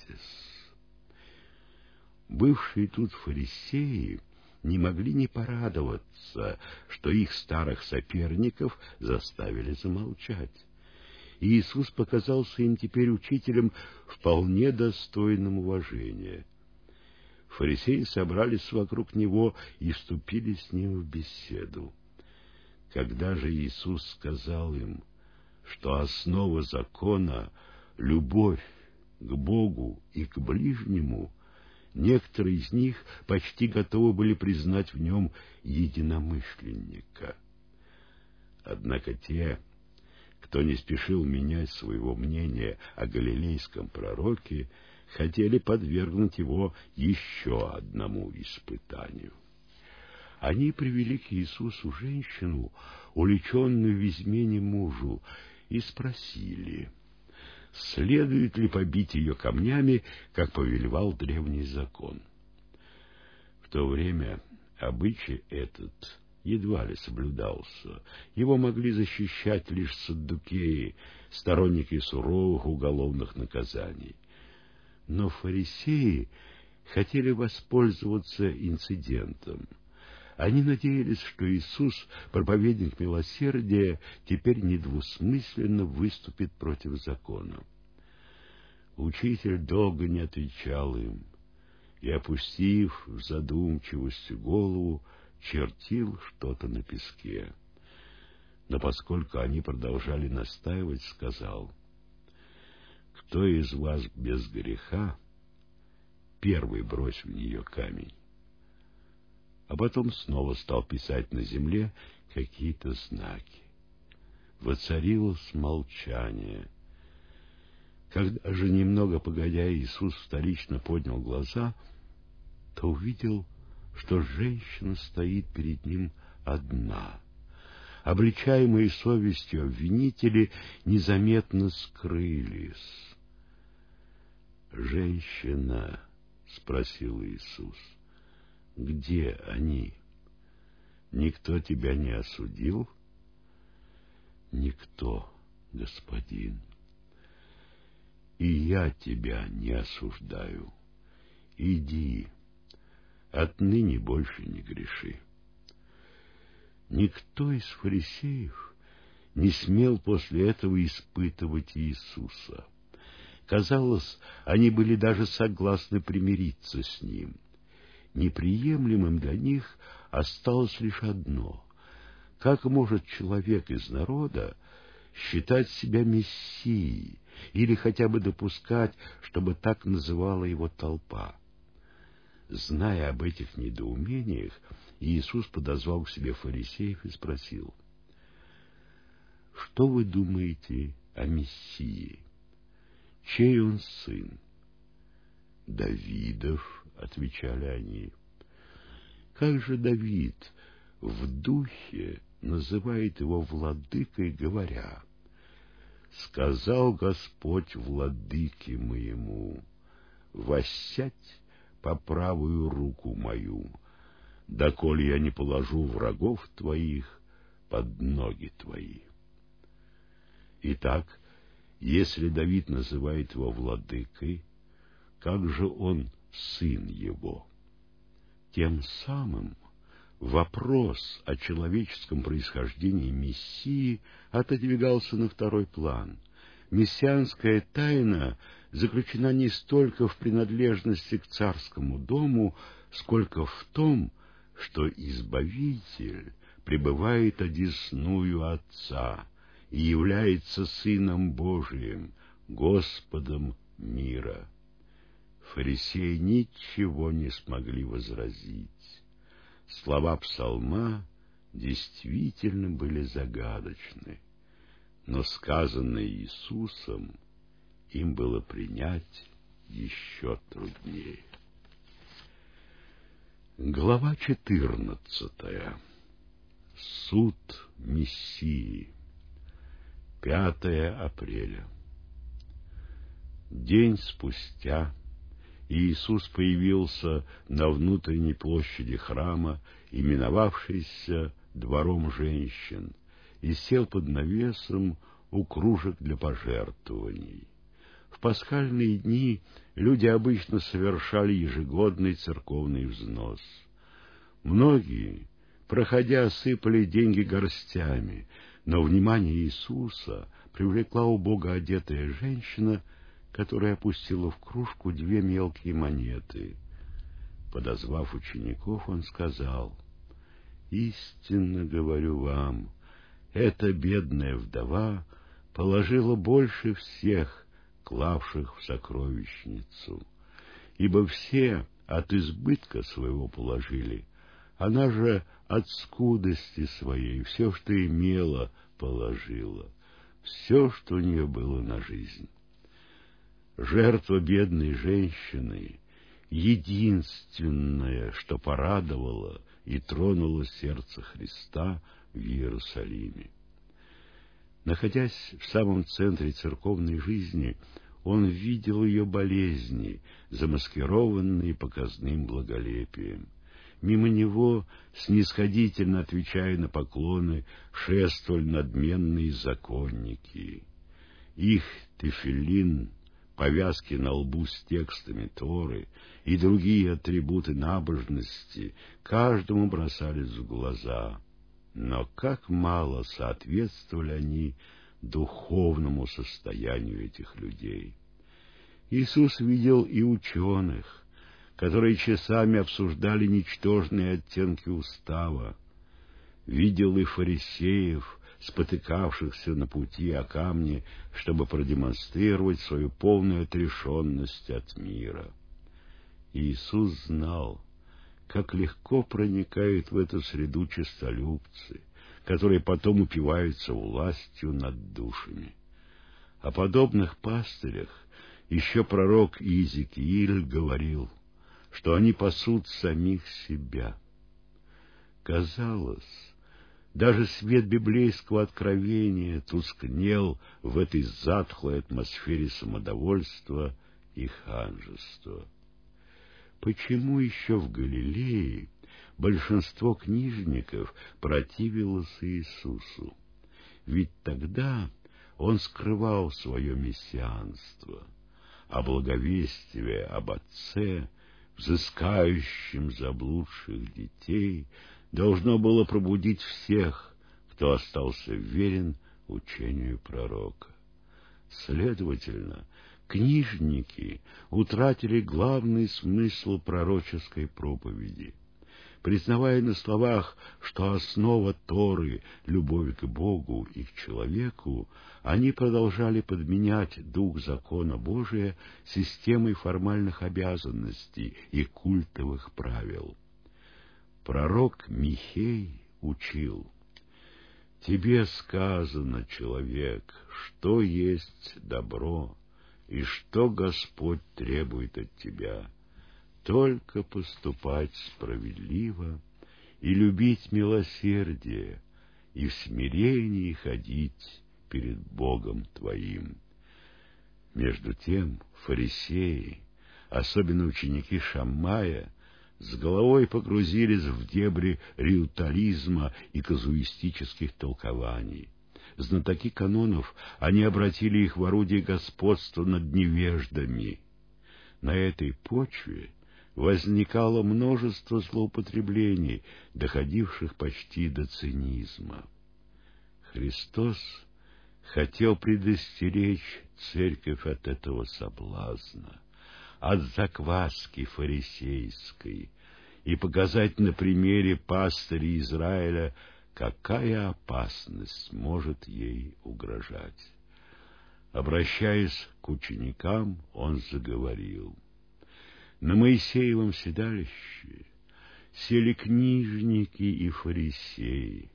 Бывшие тут фарисеи не могли не порадоваться, что их старых соперников заставили замолчать. И Иисус показался им теперь учителем вполне достойным уважения. Фарисеи собрались вокруг него и вступили с ним в беседу. Когда же Иисус сказал им, что основа закона — любовь к Богу и к ближнему, некоторые из них почти готовы были признать в нем единомышленника. Однако те, кто не спешил менять своего мнения о галилейском пророке, хотели подвергнуть его еще одному испытанию. Они привели к Иисусу женщину, уличенную в измене мужу, и спросили, следует ли побить ее камнями, как повелевал древний закон. В то время обычай этот едва ли соблюдался. Его могли защищать лишь саддукеи, сторонники суровых уголовных наказаний. Но фарисеи хотели воспользоваться инцидентом. Они надеялись, что Иисус, проповедник милосердия, теперь недвусмысленно выступит против закона. Учитель долго не отвечал им и, опустив в задумчивости голову, чертил что-то на песке. Но поскольку они продолжали настаивать, сказал: «Кто из вас без греха, первый брось в нее камень». А потом снова стал писать на земле какие-то знаки. Воцарилось молчание. Когда же, немного погодя, Иисус вторично поднял глаза, то увидел, что женщина стоит перед ним одна. Обличаемые совестью обвинители незаметно скрылись. «Женщина», — спросил Иисус, — «где они? Никто тебя не осудил?» «Никто, Господин. И я тебя не осуждаю. Иди, отныне больше не греши». Никто из фарисеев не смел после этого испытывать Иисуса. Казалось, они были даже согласны примириться с ним. Неприемлемым для них осталось лишь одно: как может человек из народа считать себя мессией или хотя бы допускать, чтобы так называла его толпа? Зная об этих недоумениях, Иисус подозвал к себе фарисеев и спросил: «Что вы думаете о Мессии? Чей он сын?» «Давидов», — отвечали они. «Как же Давид в духе называет его владыкой, говоря: сказал Господь владыке моему: воссядь по правую руку мою, доколе я не положу врагов твоих под ноги твои». Итак, если Давид называет его владыкой, как же он сын его? Тем самым вопрос о человеческом происхождении Мессии отодвигался на второй план. Мессианская тайна заключена не столько в принадлежности к царскому дому, сколько в том, что Избавитель пребывает одесную Отца и является Сыном Божиим, Господом мира. Фарисеи ничего не смогли возразить. Слова псалма действительно были загадочны, но сказанное Иисусом им было принять еще труднее. Глава 14. Суд Мессии. 5 апреля. День спустя Иисус появился на внутренней площади храма, именовавшейся двором женщин, и сел под навесом у кружек для пожертвований. В пасхальные дни люди обычно совершали ежегодный церковный взнос. Многие, проходя, сыпали деньги горстями, но внимание Иисуса привлекла убого одетая женщина, которая опустила в кружку 2 мелкие монеты. Подозвав учеников, он сказал: «Истинно говорю вам, эта бедная вдова положила больше всех, клавших в сокровищницу, ибо все от избытка своего положили, она же от скудости своей все, что имела, положила. все, что у нее было на жизнь. Жертва бедной женщины — единственное, что порадовало и тронуло сердце Христа в Иерусалиме. Находясь в самом центре церковной жизни, он видел ее болезни, замаскированные показным благолепием. Мимо него, снисходительно отвечая на поклоны, шествовали надменные законники. Их тефиллин, повязки на лбу с текстами Торы и другие атрибуты набожности каждому бросались в глаза. Но как мало соответствовали они духовному состоянию этих людей. Иисус видел и ученых, которые часами обсуждали ничтожные оттенки устава, видел и фарисеев, спотыкавшихся на пути о камни, чтобы продемонстрировать свою полную отрешенность от мира. Иисус знал, как легко проникают в эту среду честолюбцы, которые потом упиваются властью над душами. О подобных пастырях еще пророк Иезекииль говорил, что они пасут самих себя. Казалось, даже свет библейского откровения тускнел в этой затхлой атмосфере самодовольства и ханжества. Почему еще в Галилее большинство книжников противилось Иисусу? Ведь тогда он скрывал свое мессианство, а благовестие об Отце, взыскающем заблудших детей, должно было пробудить всех, кто остался верен учению пророка. Следовательно, книжники утратили главный смысл пророческой проповеди. Признавая на словах, что основа Торы — любовь к Богу и к человеку, они продолжали подменять дух закона Божия системой формальных обязанностей и культовых правил. Пророк Михей учил: «Тебе сказано, человек, что есть добро, и что Господь требует от тебя, только поступать справедливо и любить милосердие, и в смирении ходить перед Богом твоим». Между тем фарисеи, особенно ученики Шаммая, с головой погрузились в дебри риутализма и казуистических толкований. Знатоки канонов, они обратили их в орудие господства над невеждами. На этой почве возникало множество злоупотреблений, доходивших почти до цинизма. Христос хотел предостеречь церковь от этого соблазна, от закваски фарисейской, и показать на примере пастыря Израиля, какая опасность может ей угрожать. Обращаясь к ученикам, он заговорил: «На Моисеевом седалище сели книжники и фарисеи.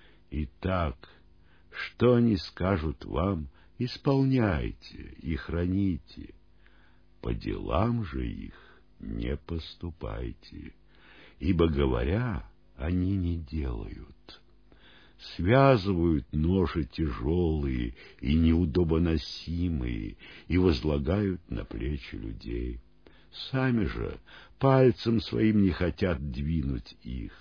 Итак, что они скажут вам, исполняйте и храните. По делам же их не поступайте, ибо, говоря, они не делают. Связывают ноши тяжелые и неудобоносимые и возлагают на плечи людей. Сами же пальцем своим не хотят двинуть их.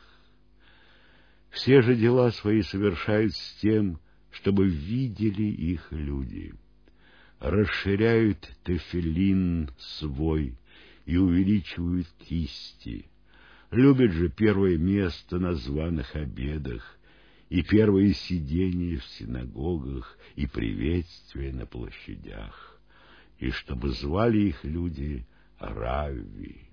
Все же дела свои совершают с тем, чтобы видели их люди. Расширяют тефиллин свой и увеличивают кисти. Любят же первое место на званых обедах и первые сидения в синагогах и приветствия на площадях, и чтобы звали их люди равви.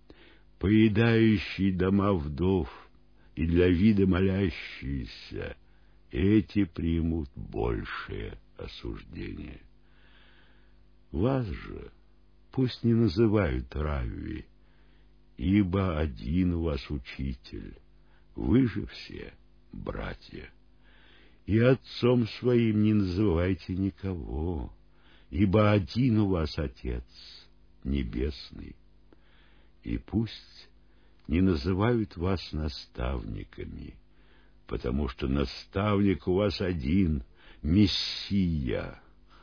Поедающие дома вдов и для вида молящиеся, эти примут большее осуждение. Вас же пусть не называют равви, ибо один у вас учитель, вы же все братья. И отцом своим не называйте никого, ибо один у вас Отец Небесный. И пусть не называют вас наставниками, потому что наставник у вас один, Мессия,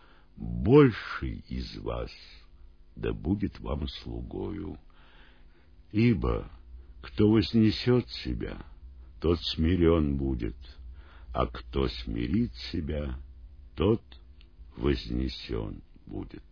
больший из вас, да будет вам слугою. Ибо кто вознесет себя, тот смирен будет, а кто смирит себя, тот вознесен будет.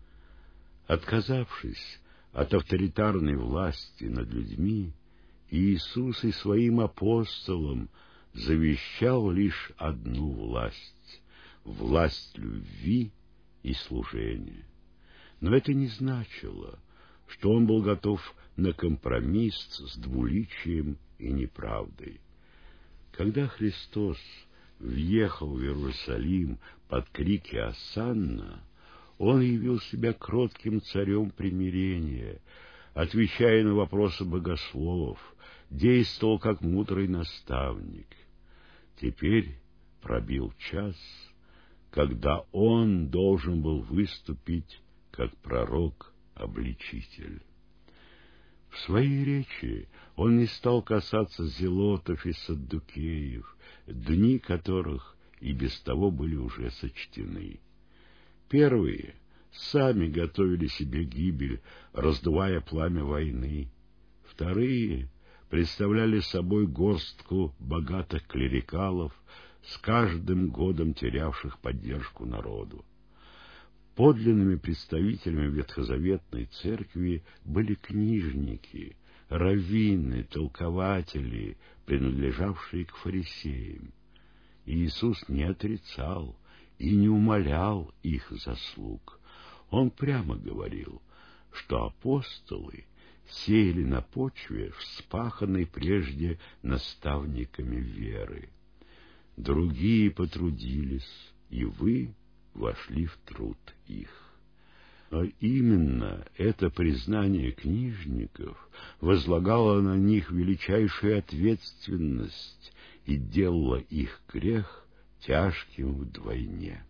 Отказавшись от авторитарной власти над людьми, Иисус и своим апостолам завещал лишь одну власть — власть любви и служения. Но это не значило, что он был готов на компромисс с двуличием и неправдой. Когда Христос въехал в Иерусалим под крики «Осанна», он явил себя кротким царем примирения, отвечая на вопросы богословов, действовал как мудрый наставник. Теперь пробил час, когда он должен был выступить как пророк-обличитель. В своей речи он не стал касаться зелотов и саддукеев, дни которых и без того были уже сочтены. Первые сами готовили себе гибель, раздувая пламя войны. Вторые представляли собой горстку богатых клерикалов, с каждым годом терявших поддержку народу. Подлинными представителями ветхозаветной церкви были книжники, раввины, толкователи, принадлежавшие к фарисеям. Иисус не отрицал и не умалял их заслуг. Он прямо говорил, что апостолы сеяли на почве, вспаханной прежде наставниками веры. Другие потрудились, и вы вошли в труд их. Но именно это признание книжников возлагало на них величайшую ответственность и делало их грех тяжким вдвойне.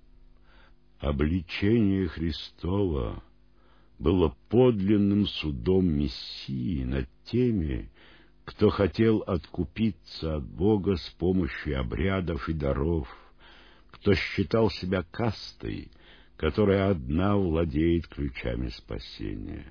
Обличение Христова было подлинным судом Мессии над теми, кто хотел откупиться от Бога с помощью обрядов и даров, кто считал себя кастой, которая одна владеет ключами спасения.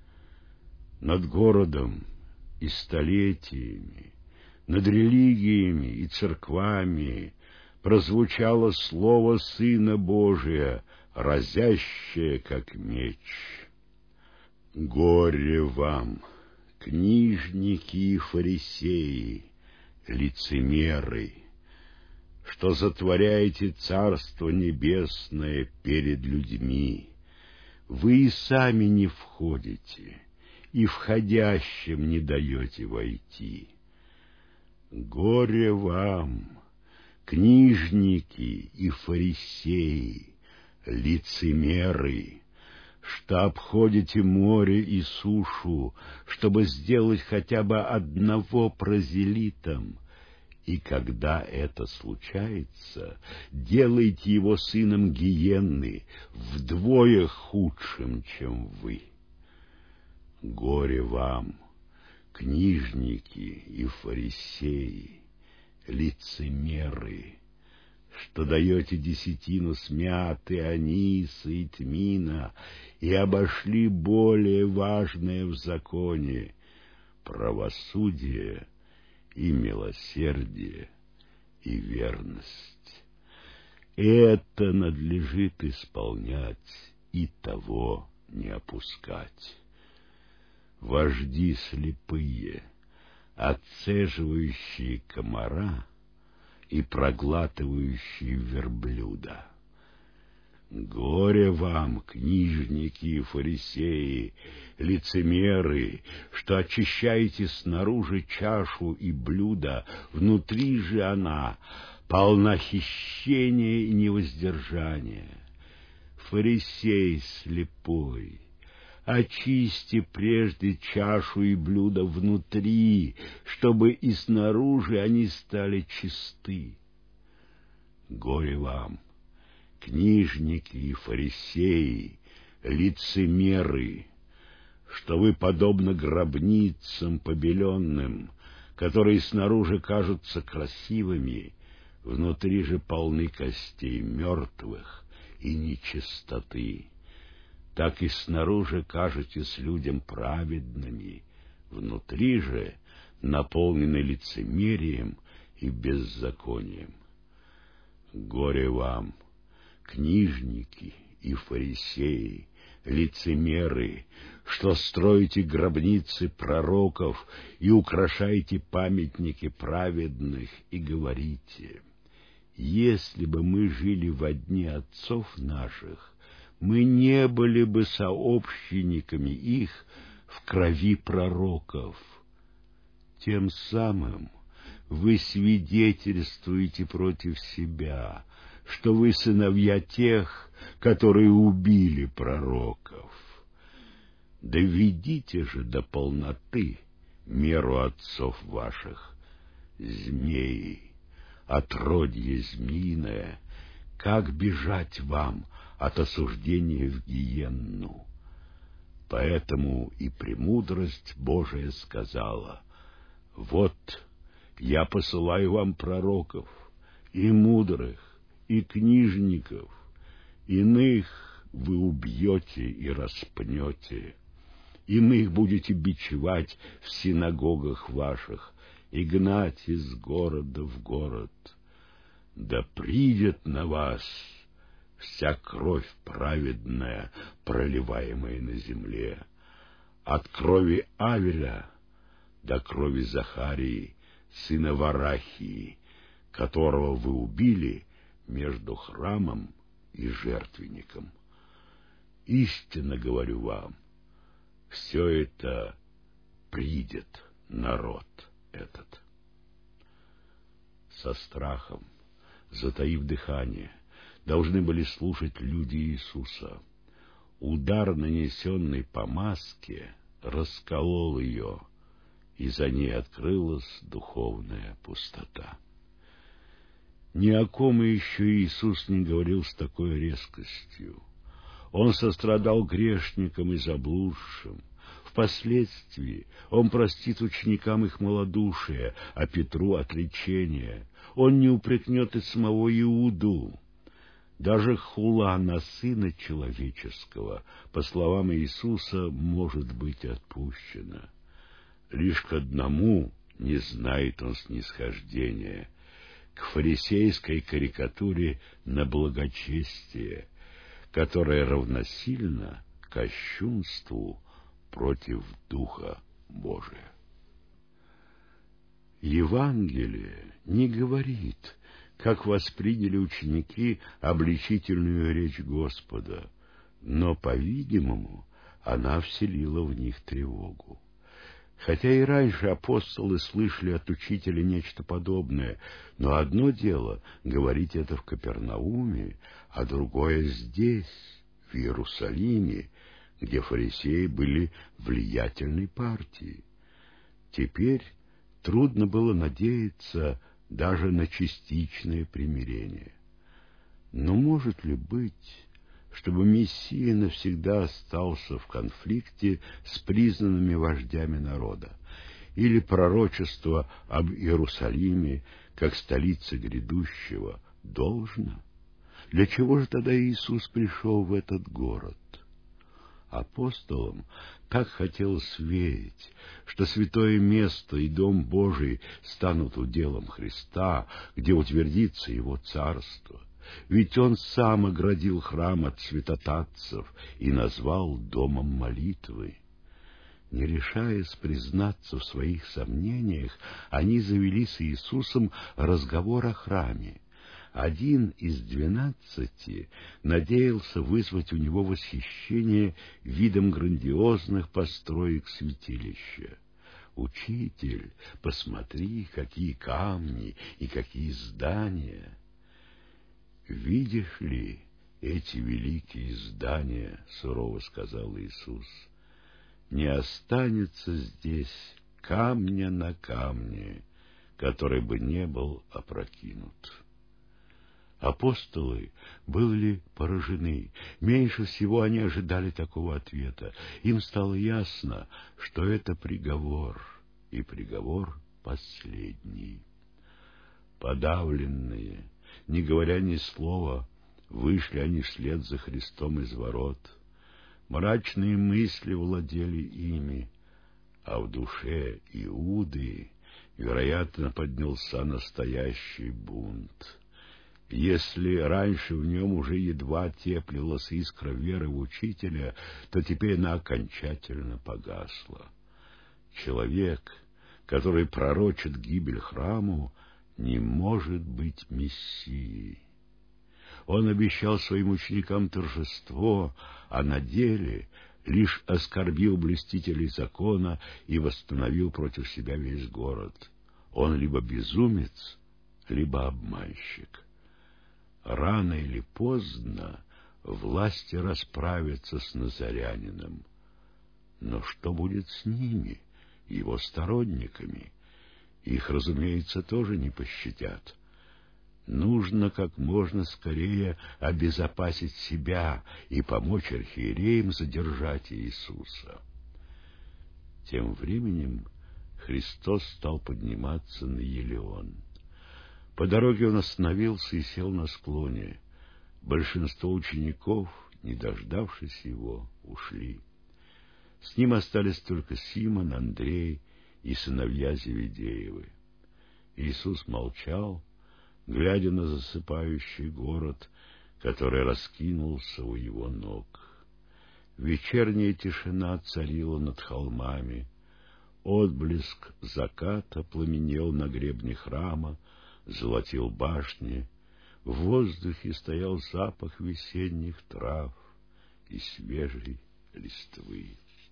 Над городом и столетиями, над религиями и церквами прозвучало слово Сына Божия, разящее, как меч. Горе вам, книжники и фарисеи, лицемеры, что затворяете Царство Небесное перед людьми. Вы и сами не входите, и входящим не даете войти. Горе вам, книжники и фарисеи, лицемеры, что обходите море и сушу, чтобы сделать хотя бы одного прозелитом, и когда это случается, делайте его сыном гиенны, вдвое худшим, чем вы. Горе вам, книжники и фарисеи, лицемеры, что даете десятину с мяты, аниса и тмина, и обошли более важное в законе — правосудие и милосердие и верность. Это надлежит исполнять и того не опускать. Вожди слепые, отцеживающие комара и проглатывающие верблюда. Горе вам, книжники и фарисеи, лицемеры, что очищаете снаружи чашу и блюдо, внутри же она полна хищения и невоздержания. Фарисей слепой, очисти прежде чашу и блюдо внутри, чтобы и снаружи они стали чисты. Горе вам, книжники и фарисеи, лицемеры, что вы, подобно гробницам побеленным, которые снаружи кажутся красивыми, внутри же полны костей мертвых и нечистоты. Так и снаружи кажетесь людям праведными, внутри же наполнены лицемерием и беззаконием. Горе вам, книжники и фарисеи, лицемеры, что строите гробницы пророков и украшаете памятники праведных, и говорите: если бы мы жили во дни отцов наших, мы не были бы сообщниками их в крови пророков. Тем самым вы свидетельствуете против себя, что вы сыновья тех, которые убили пророков. Доведите же до полноты меру отцов ваших. Змеи, отродье змеиное, как бежать вам от осуждения в гиенну? Поэтому и премудрость Божия сказала: вот я посылаю вам пророков, и мудрых, и книжников, иных вы убьете и распнете, иных будете бичевать в синагогах ваших и гнать из города в город. Да придет на вас вся кровь праведная, проливаемая на земле, от крови Авеля до крови Захарии, сына Варахии, которого вы убили между храмом и жертвенником. Истинно говорю вам, все это придет народ этот. Со страхом, затаив дыхание, должны были слушать люди Иисуса. Удар, нанесенный по маске, расколол ее, и за ней открылась духовная пустота. Ни о ком еще Иисус не говорил с такой резкостью. Он сострадал грешникам и заблудшим. Впоследствии он простит ученикам их малодушие, а Петру отречение. Он не упрекнет и самого Иуду. Даже хула на Сына Человеческого, по словам Иисуса, может быть отпущена. Лишь к одному не знает он снисхождения — к фарисейской карикатуре на благочестие, которое равносильно кощунству против Духа Божия. Евангелие не говорит, как восприняли ученики обличительную речь Господа, но, по-видимому, она вселила в них тревогу. Хотя и раньше апостолы слышали от учителя нечто подобное, но одно дело говорить это в Капернауме, а другое здесь, в Иерусалиме, где фарисеи были влиятельной партией. Теперь трудно было надеяться даже на частичное примирение. Но может ли быть, чтобы Мессия навсегда остался в конфликте с признанными вождями народа, или пророчество об Иерусалиме, как столице грядущего, должно? Для чего же тогда Иисус пришел в этот город? Апостолам так хотелось верить, что святое место и Дом Божий станут уделом Христа, где утвердится Его царство. Ведь Он сам оградил храм от святотатцев и назвал домом молитвы. Не решаясь признаться в своих сомнениях, они завели с Иисусом разговор о храме. Один из 12 надеялся вызвать у него восхищение видом грандиозных построек святилища. «Учитель, посмотри, какие камни и какие здания!» «Видишь ли эти великие здания, — сурово сказал Иисус, — не останется здесь камня на камне, который бы не был опрокинут». Апостолы были поражены. Меньше всего они ожидали такого ответа. Им стало ясно, что это приговор, и приговор последний. Подавленные, не говоря ни слова, вышли они вслед за Христом из ворот. Мрачные мысли владели ими, а в душе Иуды, вероятно, поднялся настоящий бунт. Если раньше в нем уже едва теплилась искра веры в Учителя, то теперь она окончательно погасла. Человек, который пророчит гибель храму, не может быть Мессией. Он обещал своим ученикам торжество, а на деле лишь оскорбил блюстителей закона и восстановил против себя весь город. Он либо безумец, либо обманщик. Рано или поздно власти расправятся с назарянином. Но что будет с ними, его сторонниками? Их, разумеется, тоже не пощадят. Нужно как можно скорее обезопасить себя и помочь архиереям задержать Иисуса. Тем временем Христос стал подниматься на Елеон. По дороге он остановился и сел на склоне. Большинство учеников, не дождавшись его, ушли. С ним остались только Симон, Андрей и сыновья Зеведеевы. Иисус молчал, глядя на засыпающий город, который раскинулся у его ног. Вечерняя тишина царила над холмами. Отблеск заката пламенел на гребне храма, золотил башни. В воздухе стоял запах весенних трав и свежей листвы.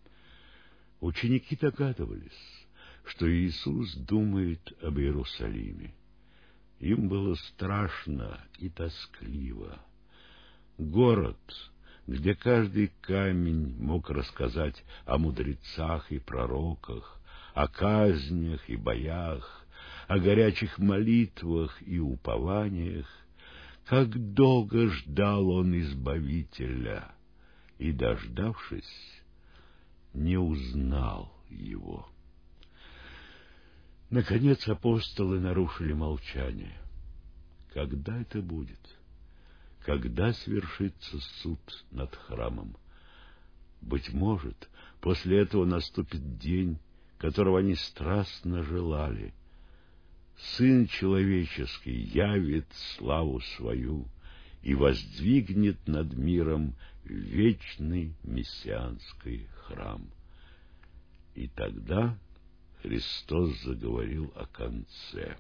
Ученики догадывались, что Иисус думает об Иерусалиме. Им было страшно и тоскливо. Город, где каждый камень мог рассказать о мудрецах и пророках, о казнях и боях, о горячих молитвах и упованиях. Как долго ждал он Избавителя, и, дождавшись, не узнал его. Наконец апостолы нарушили молчание. Когда это будет? Когда свершится суд над храмом? Быть может, после этого наступит день, которого они страстно желали. Сын человеческий явит славу свою и воздвигнет над миром вечный мессианский храм. И тогда Христос заговорил о конце.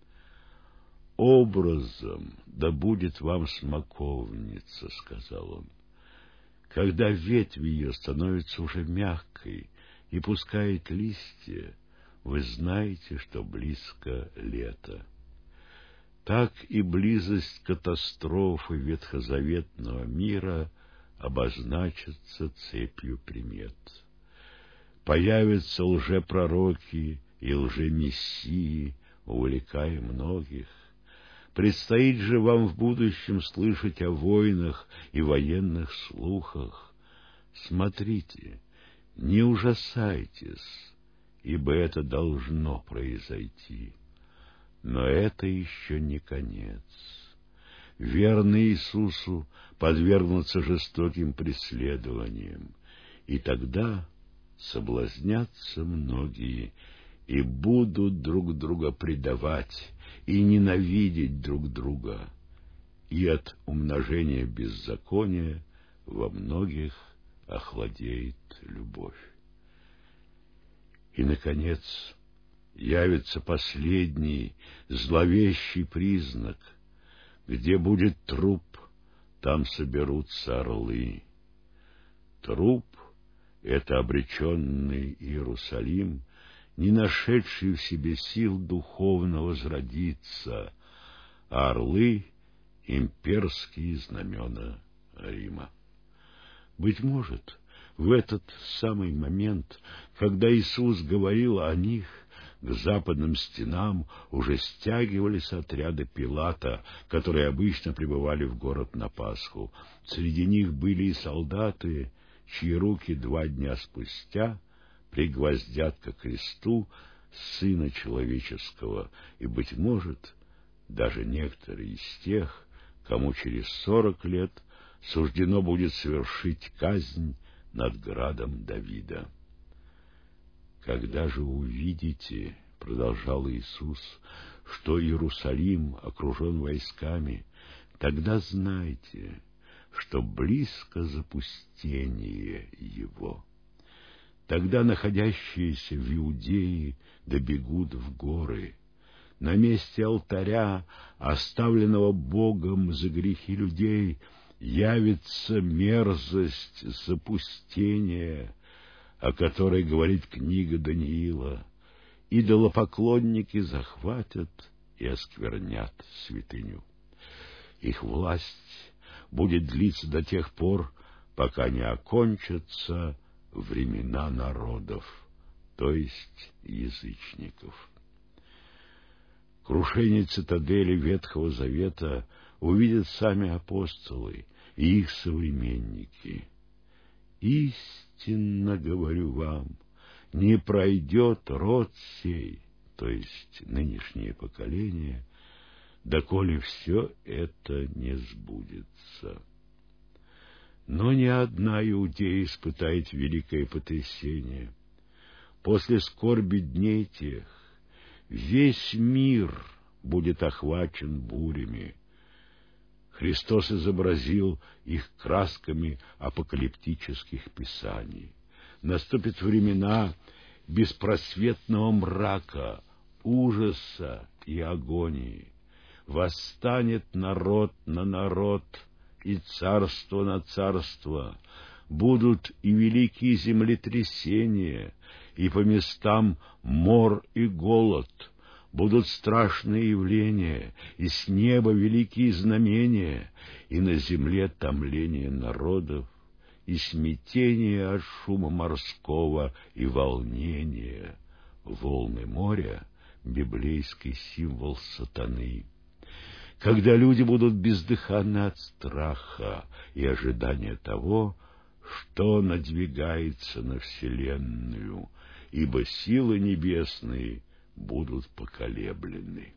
«Образом да будет вам смоковница, — сказал он, — когда ветвь ее становится уже мягкой и пускает листья, вы знаете, что близко лето. Так и близость катастрофы ветхозаветного мира обозначится цепью примет. Появятся лжепророки и лжемессии, увлекая многих. Предстоит же вам в будущем слышать о войнах и военных слухах. Смотрите, не ужасайтесь, ибо это должно произойти. Но это еще не конец. Верные Иисусу подвергнутся жестоким преследованиям, и тогда соблазнятся многие и будут друг друга предавать и ненавидеть друг друга, и от умножения беззакония во многих охладеет любовь. И, наконец, явится последний зловещий признак. Где будет труп, там соберутся орлы. Труп — это обреченный Иерусалим, не нашедший в себе сил духовно возродиться, а орлы — имперские знамена Рима. Быть может, в этот самый момент, когда Иисус говорил о них, К западным стенам уже стягивались отряды Пилата, которые обычно прибывали в город на Пасху. Среди них были и солдаты, чьи руки 2 дня спустя пригвоздят ко кресту Сына Человеческого, и, быть может, даже некоторые из тех, кому через 40 лет суждено будет совершить казнь над градом Давида. «Когда же увидите, — продолжал Иисус, — что Иерусалим окружен войсками, тогда знайте, что близко запустение его. Тогда находящиеся в Иудее добегут в горы. На месте алтаря, оставленного Богом за грехи людей, явится мерзость запустения, о которой говорит книга Даниила. Идолопоклонники захватят и осквернят святыню. Их власть будет длиться до тех пор, пока не окончатся времена народов, то есть язычников. Крушение цитадели Ветхого Завета увидят сами апостолы и их современники. Истинно говорю вам, не пройдет род сей, то есть нынешнее поколение, доколе все это не сбудется. Но ни одна Иудея испытает великое потрясение. После скорби дней тех весь мир будет охвачен бурями. Христос изобразил их красками апокалиптических писаний. Наступят времена беспросветного мрака, ужаса и агонии. Восстанет народ на народ и царство на царство. Будут и великие землетрясения, и по местам мор и голод. Будут страшные явления, и с неба великие знамения, и на земле томление народов, и смятение от шума морского, и волнение. Волны моря — библейский символ сатаны. Когда люди будут бездыханны от страха и ожидания того, что надвигается на вселенную, ибо силы небесные будут поколеблены.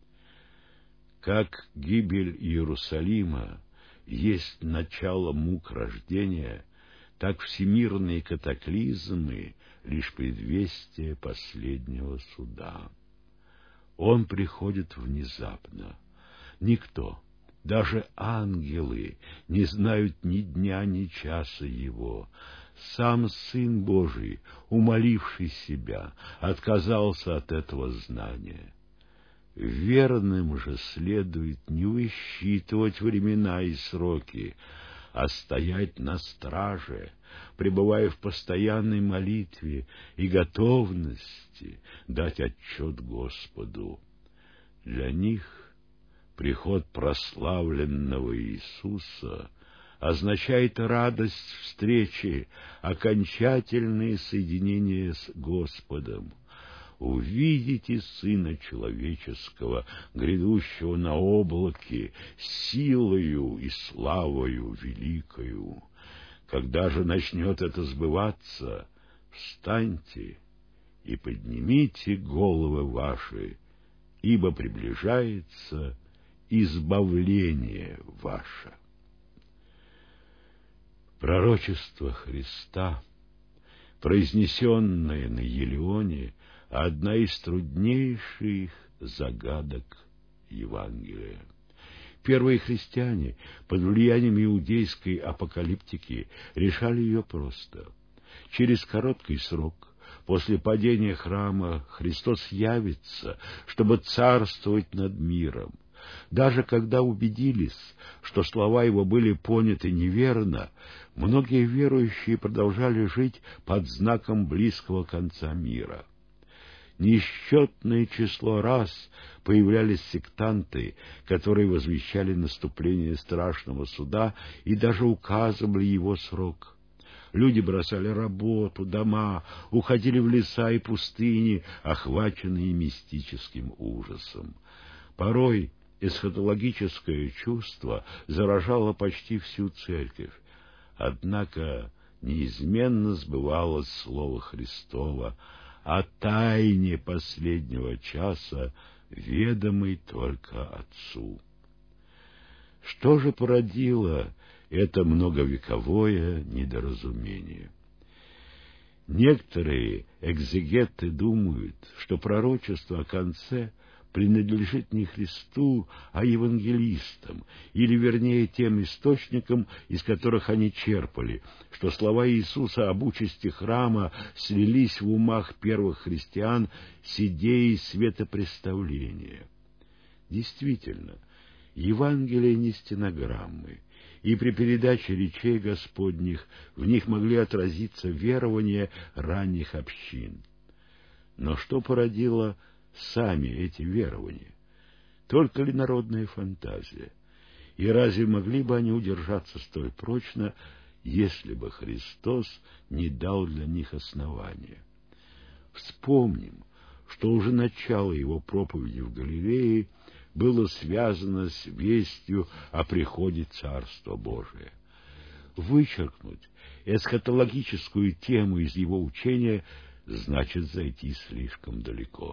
Как гибель Иерусалима есть начало мук рождения, так всемирные катаклизмы — лишь предвестие последнего суда. Он приходит внезапно. Никто, даже ангелы, не знают ни дня, ни часа его. Сам Сын Божий, умоливший себя, отказался от этого знания. Верным же следует не высчитывать времена и сроки, а стоять на страже, пребывая в постоянной молитве и готовности дать отчет Господу. Для них приход прославленного Иисуса означает радость встречи, окончательное соединение с Господом. Увидите Сына Человеческого, грядущего на облаке, силою и славою великою. Когда же начнет это сбываться, встаньте и поднимите головы ваши, ибо приближается избавление ваше. Пророчество Христа, произнесенное на Елеоне, одна из труднейших загадок Евангелия. Первые христиане под влиянием иудейской апокалиптики решали ее просто. Через короткий срок, после падения храма, Христос явится, чтобы царствовать над миром. Даже когда убедились, что слова его были поняты неверно, многие верующие продолжали жить под знаком близкого конца мира. Несчетное число раз появлялись сектанты, которые возвещали наступление страшного суда и даже указывали его срок. Люди бросали работу, дома, уходили в леса и пустыни, охваченные мистическим ужасом. Порой эсхатологическое чувство заражало почти всю церковь. Однако неизменно сбывалось слово Христово о тайне последнего часа, ведомой только Отцу. Что же породило это многовековое недоразумение? Некоторые экзегеты думают, что пророчество о конце принадлежит не Христу, а евангелистам, или, вернее, тем источникам, из которых они черпали, что слова Иисуса об участи храма слились в умах первых христиан с идеей светопреставления. Действительно, Евангелие не стенограммы, и при передаче речей Господних в них могли отразиться верования ранних общин. Но что породило сами эти верования? Только ли народная фантазия? И разве могли бы они удержаться столь прочно, если бы Христос не дал для них основания? Вспомним, что уже начало его проповеди в Галилее было связано с вестью о приходе Царства Божия. Вычеркнуть эсхатологическую тему из его учения значит зайти слишком далеко.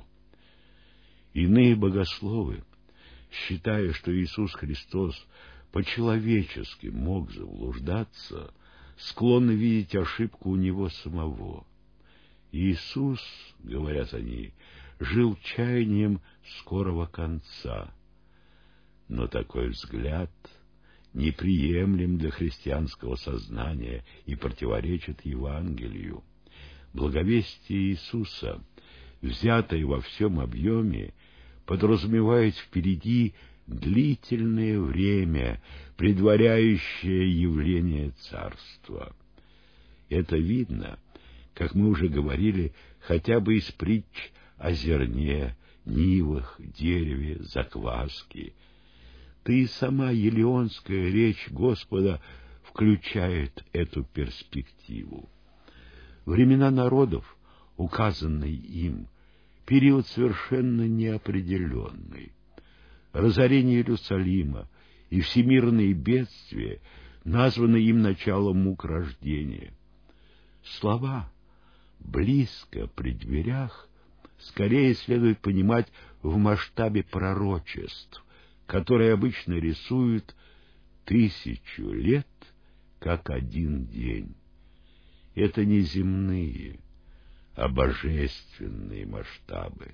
Иные богословы, считая, что Иисус Христос по-человечески мог заблуждаться, склонны видеть ошибку у него самого. Иисус, говорят они, жил чаянием скорого конца. Но такой взгляд неприемлем для христианского сознания и противоречит Евангелию. Благовестие Иисуса, взятое во всем объеме, подразумевает впереди длительное время, предваряющее явление Царства. Это видно, как мы уже говорили, хотя бы из притч о зерне, нивах, дереве, закваске. Да и сама елеонская речь Господа включает эту перспективу. Времена народов, указанные им, период совершенно неопределенный. Разорение Иерусалима и всемирные бедствия названы им началом мук рождения. Слова «близко при дверях» скорее следует понимать в масштабе пророчеств, которые обычно рисуют 1000 лет как один день. Это не земные, а божественные масштабы.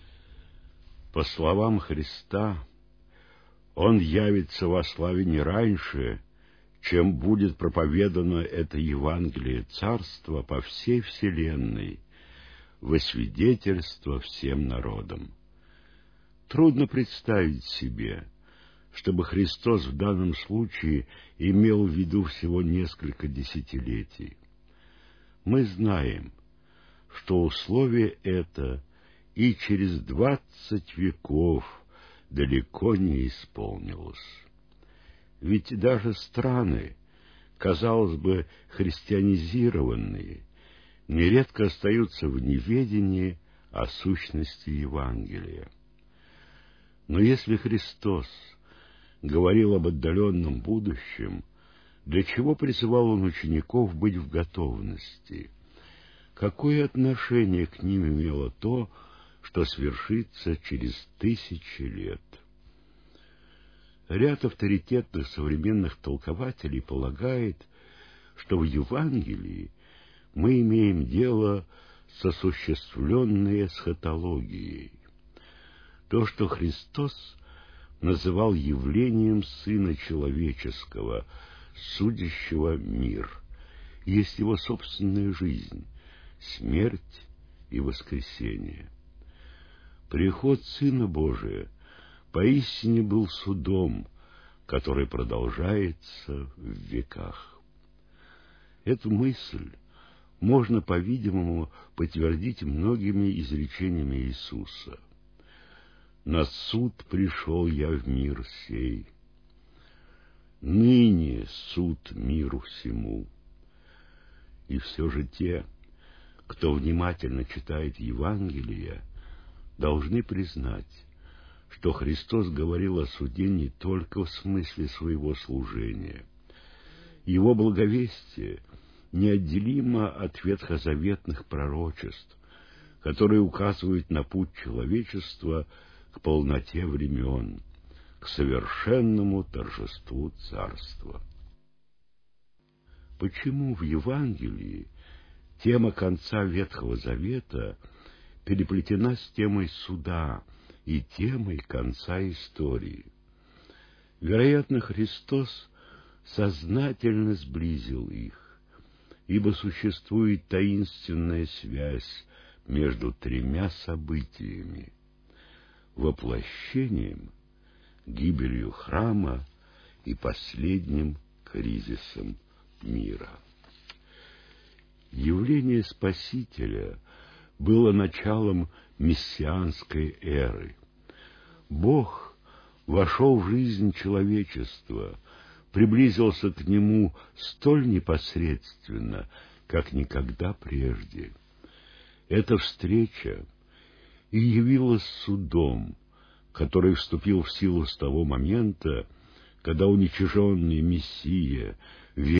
По словам Христа, Он явится во славе не раньше, чем будет проповедано это Евангелие Царства по всей вселенной, во свидетельство всем народам. Трудно представить себе, чтобы Христос в данном случае имел в виду всего несколько десятилетий. Мы знаем, что условие это и через 20 веков далеко не исполнилось. Ведь даже страны, казалось бы, христианизированные, нередко остаются в неведении о сущности Евангелия. Но если Христос говорил об отдаленном будущем, для чего призывал Он учеников быть в готовности? Какое отношение к ним имело то, что свершится через 1000 лет? Ряд авторитетных современных толкователей полагает, что в Евангелии мы имеем дело с осуществленной эсхатологией. То, что Христос называл явлением Сына Человеческого, судящего мир, есть Его собственная жизнь, смерть и воскресение. Приход Сына Божия поистине был судом, который продолжается в веках. Эту мысль можно, по-видимому, подтвердить многими изречениями Иисуса. «На суд пришел я в мир сей, ныне суд миру всему». И все же те, кто внимательно читает Евангелие, должны признать, что Христос говорил о суде не только в смысле своего служения. Его благовестие неотделимо от ветхозаветных пророчеств, которые указывают на путь человечества к полноте времен, к совершенному торжеству Царства. Почему в Евангелии тема конца Ветхого Завета переплетена с темой суда и темой конца истории? Вероятно, Христос сознательно сблизил их, ибо существует таинственная связь между тремя событиями: воплощением, гибелью храма и последним кризисом мира. Явление Спасителя было началом мессианской эры. Бог вошел в жизнь человечества, приблизился к нему столь непосредственно, как никогда прежде. Эта встреча и явилась судом, который вступил в силу с того момента, когда уничиженный Мессия